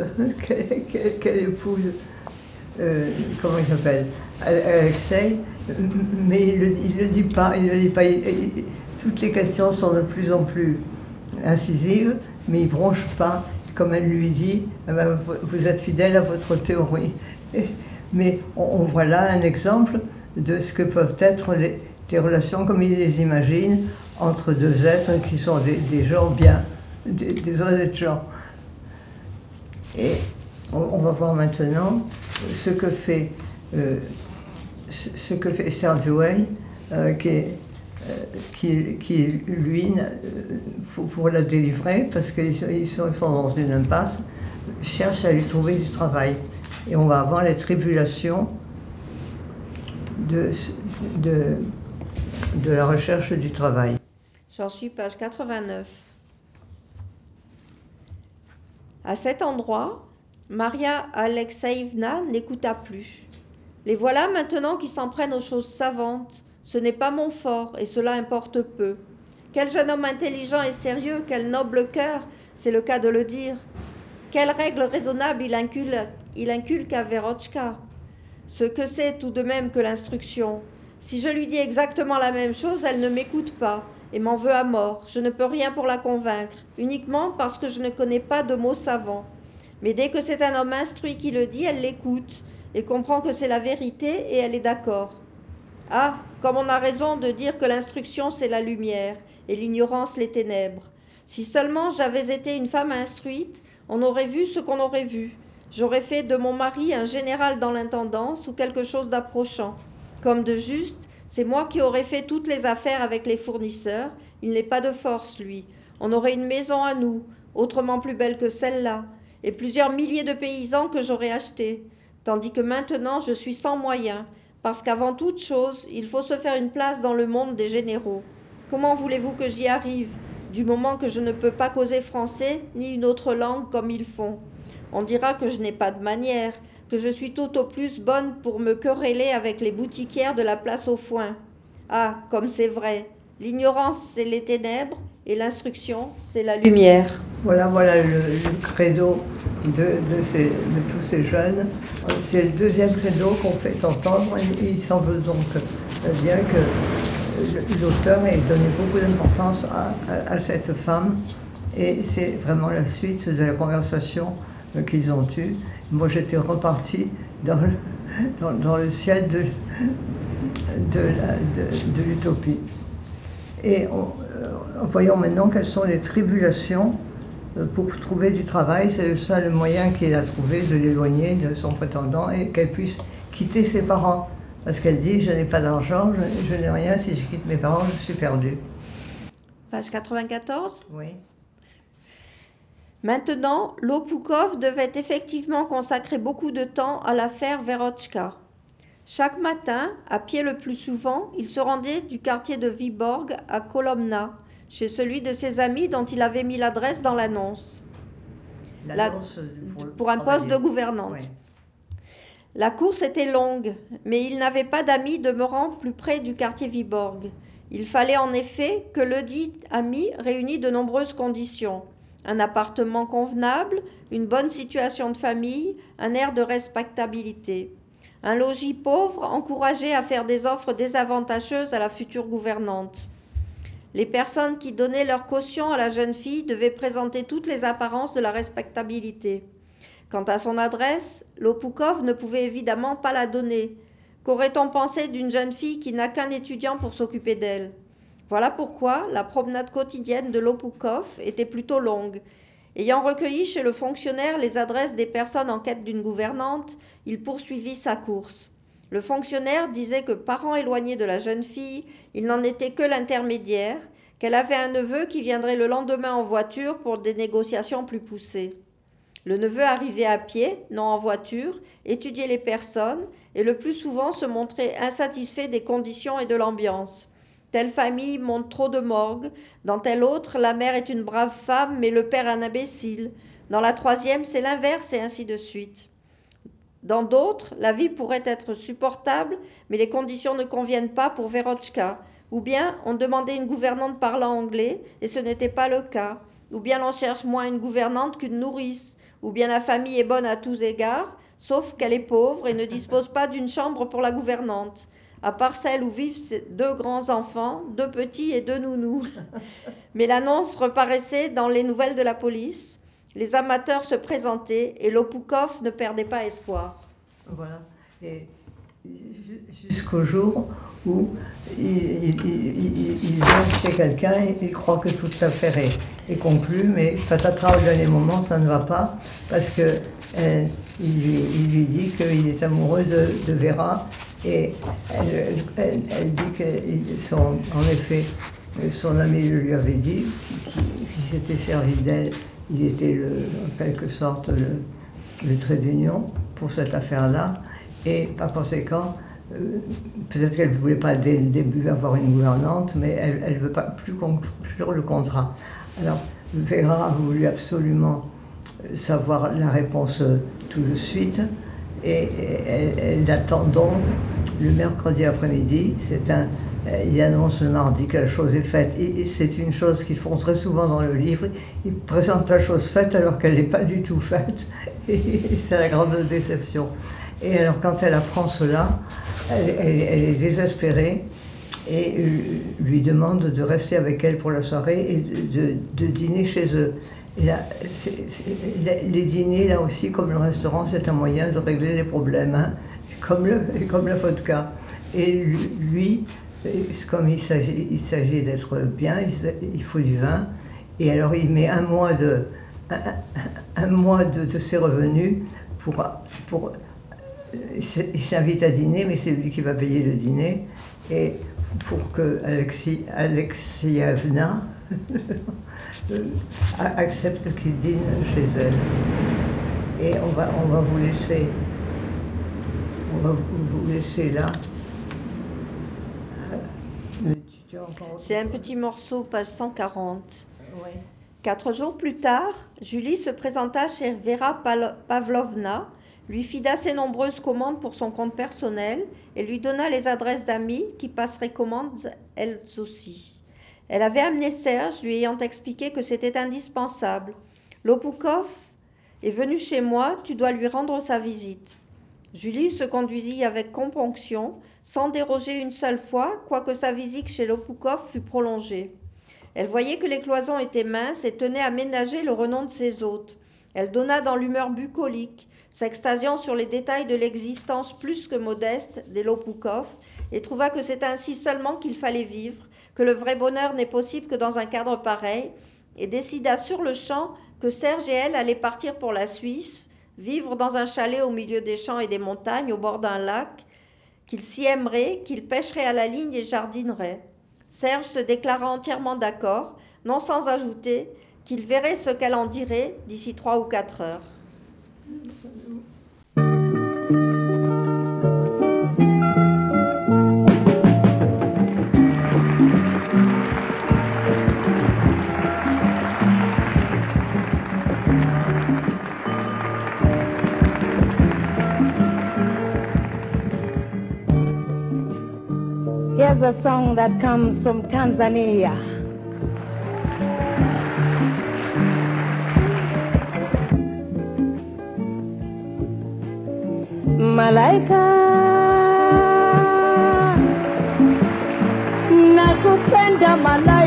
comment il s'appelle, Alexei, mais il le dit pas. Toutes les questions sont de plus en plus incisives, mais il bronche pas. Comme elle lui dit, vous êtes fidèle à votre théorie. Mais on voit là un exemple de ce que peuvent être les relations comme il les imagine entre deux êtres qui sont des gens bien, des honnêtes gens. Et on va voir maintenant ce que fait Serge Way, qui lui, pour la délivrer, parce qu'ils sont dans une impasse, cherche à lui trouver du travail. Et on va avoir les tribulations de la recherche du travail. J'en suis page 89. À cet endroit, Maria Alexeïvna n'écouta plus. Les voilà maintenant qui s'en prennent aux choses savantes. Ce n'est pas mon fort, et cela importe peu. Quel jeune homme intelligent et sérieux, quel noble cœur, c'est le cas de le dire. Quelle règle raisonnable il inculque à Verochka. Ce que c'est tout de même que l'instruction. Si je lui dis exactement la même chose, elle ne m'écoute pas et m'en veut à mort. Je ne peux rien pour la convaincre, uniquement parce que je ne connais pas de mots savants. Mais dès que c'est un homme instruit qui le dit, elle l'écoute et comprend que c'est la vérité et elle est d'accord. Ah, comme on a raison de dire que l'instruction c'est la lumière et l'ignorance les ténèbres. Si seulement j'avais été une femme instruite, on aurait vu ce qu'on aurait vu. J'aurais fait de mon mari un général dans l'intendance ou quelque chose d'approchant. Comme de juste, c'est moi qui aurais fait toutes les affaires avec les fournisseurs. Il n'est pas de force, lui. On aurait une maison à nous, autrement plus belle que celle-là, et plusieurs milliers de paysans que j'aurais achetés. Tandis que maintenant je suis sans moyens, parce qu'avant toute chose, il faut se faire une place dans le monde des généraux. Comment voulez-vous que j'y arrive, du moment que je ne peux pas causer français ni une autre langue comme ils font? On dira que je n'ai pas de manières, que je suis tout au plus bonne pour me quereller avec les boutiquières de la place aux foins. Ah, comme c'est vrai, l'ignorance c'est les ténèbres et l'instruction c'est la lumière. Voilà le credo de tous ces jeunes. C'est le deuxième credo qu'on fait entendre et il semble donc bien que l'auteur ait donné beaucoup d'importance à cette femme et c'est vraiment la suite de la conversation qu'ils ont eue. Moi j'étais repartie dans le ciel de l'utopie. Et voyons maintenant quelles sont les tribulations pour trouver du travail. C'est le seul moyen qu'il a trouvé de l'éloigner de son prétendant et qu'elle puisse quitter ses parents. Parce qu'elle dit, je n'ai pas d'argent, je n'ai rien, si je quitte mes parents, je suis perdue. Page 94. Oui. Maintenant, Lopoukov devait effectivement consacrer beaucoup de temps à l'affaire Verochka. Chaque matin, à pied le plus souvent, il se rendait du quartier de Vyborg à Kolomna, chez celui de ses amis dont il avait mis l'adresse dans l'annonce. L'annonce pour un poste de gouvernante. Oui. La course était longue, mais il n'avait pas d'amis demeurant plus près du quartier Vyborg. Il fallait en effet que ledit ami réunît de nombreuses conditions. Un appartement convenable, une bonne situation de famille, un air de respectabilité. Un logis pauvre encourageait à faire des offres désavantageuses à la future gouvernante. Les personnes qui donnaient leur caution à la jeune fille devaient présenter toutes les apparences de la respectabilité. Quant à son adresse, Lopoukov ne pouvait évidemment pas la donner. Qu'aurait-on pensé d'une jeune fille qui n'a qu'un étudiant pour s'occuper d'elle? Voilà pourquoi la promenade quotidienne de Lopoukov était plutôt longue. Ayant recueilli chez le fonctionnaire les adresses des personnes en quête d'une gouvernante, il poursuivit sa course. Le fonctionnaire disait que parent éloigné de la jeune fille, il n'en était que l'intermédiaire, qu'elle avait un neveu qui viendrait le lendemain en voiture pour des négociations plus poussées. Le neveu arrivait à pied, non en voiture, étudiait les personnes et le plus souvent se montrait insatisfait des conditions et de l'ambiance. Telle famille montre trop de morgue, dans telle autre, la mère est une brave femme mais le père un imbécile. Dans la troisième, c'est l'inverse et ainsi de suite. Dans d'autres, la vie pourrait être supportable, mais les conditions ne conviennent pas pour Verochka. Ou bien on demandait une gouvernante parlant anglais et ce n'était pas le cas. Ou bien l'on cherche moins une gouvernante qu'une nourrice. Ou bien la famille est bonne à tous égards, sauf qu'elle est pauvre et ne dispose pas d'une chambre pour la gouvernante, à part celle où vivent ses 2 grands-enfants, 2 petits et 2 nounous. Mais l'annonce reparaissait dans les nouvelles de la police, les amateurs se présentaient et Lopoukov ne perdait pas espoir. Voilà. Et jusqu'au jour où il vient chez quelqu'un et il croit que toute l'affaire est conclue, mais patatras au dernier moment, ça ne va pas, parce que il lui dit qu'il est amoureux de Vera, et elle dit que en effet, son ami lui avait dit qu'il s'était servi d'elle, il était en quelque sorte le trait d'union pour cette affaire-là, et par conséquent, peut-être qu'elle ne voulait pas dès le début avoir une gouvernante, mais elle ne veut pas plus conclure le contrat. Alors Vera a voulu absolument savoir la réponse tout de suite. Et elle attend donc le mercredi après-midi. Il annonce le mardi que la chose est faite. Et c'est une chose qu'ils font très souvent dans le livre. Ils présentent la chose faite alors qu'elle n'est pas du tout faite. Et c'est la grande déception. Et alors quand elle apprend cela, elle est désespérée et lui demande de rester avec elle pour la soirée et de dîner chez eux. Et là, les dîners, là aussi, comme le restaurant, c'est un moyen de régler les problèmes, hein, comme la vodka. Et lui, comme il s'agit d'être bien, il faut du vin. Et alors il met un mois de ses revenus pour il s'invite à dîner, mais c'est lui qui va payer le dîner. Et pour que Alexievna accepte qu'il dîne chez elle. Et on va vous laisser là. C'est un petit morceau, page 140. Ouais. 4 jours plus tard, Julie se présenta chez Vera Pavlovna, lui fit d'assez nombreuses commandes pour son compte personnel et lui donna les adresses d'amis qui passeraient commande elles aussi. Elle avait amené Serge, lui ayant expliqué que c'était indispensable. « Lopoukov est venu chez moi, tu dois lui rendre sa visite. » Julie se conduisit avec componction, sans déroger une seule fois, quoique sa visite chez Lopoukov fût prolongée. Elle voyait que les cloisons étaient minces et tenait à ménager le renom de ses hôtes. Elle donna dans l'humeur bucolique, s'extasiant sur les détails de l'existence plus que modeste des Lopoukov, et trouva que c'est ainsi seulement qu'il fallait vivre, que le vrai bonheur n'est possible que dans un cadre pareil, et décida sur-le-champ que Serge et elle allaient partir pour la Suisse, vivre dans un chalet au milieu des champs et des montagnes, au bord d'un lac, qu'ils s'y aimeraient, qu'ils pêcheraient à la ligne et jardineraient. Serge se déclara entièrement d'accord, non sans ajouter qu'il verrait ce qu'elle en dirait d'ici 3 ou 4 heures. Here's a song that comes from Tanzania. Malaika, nakupenda malaika.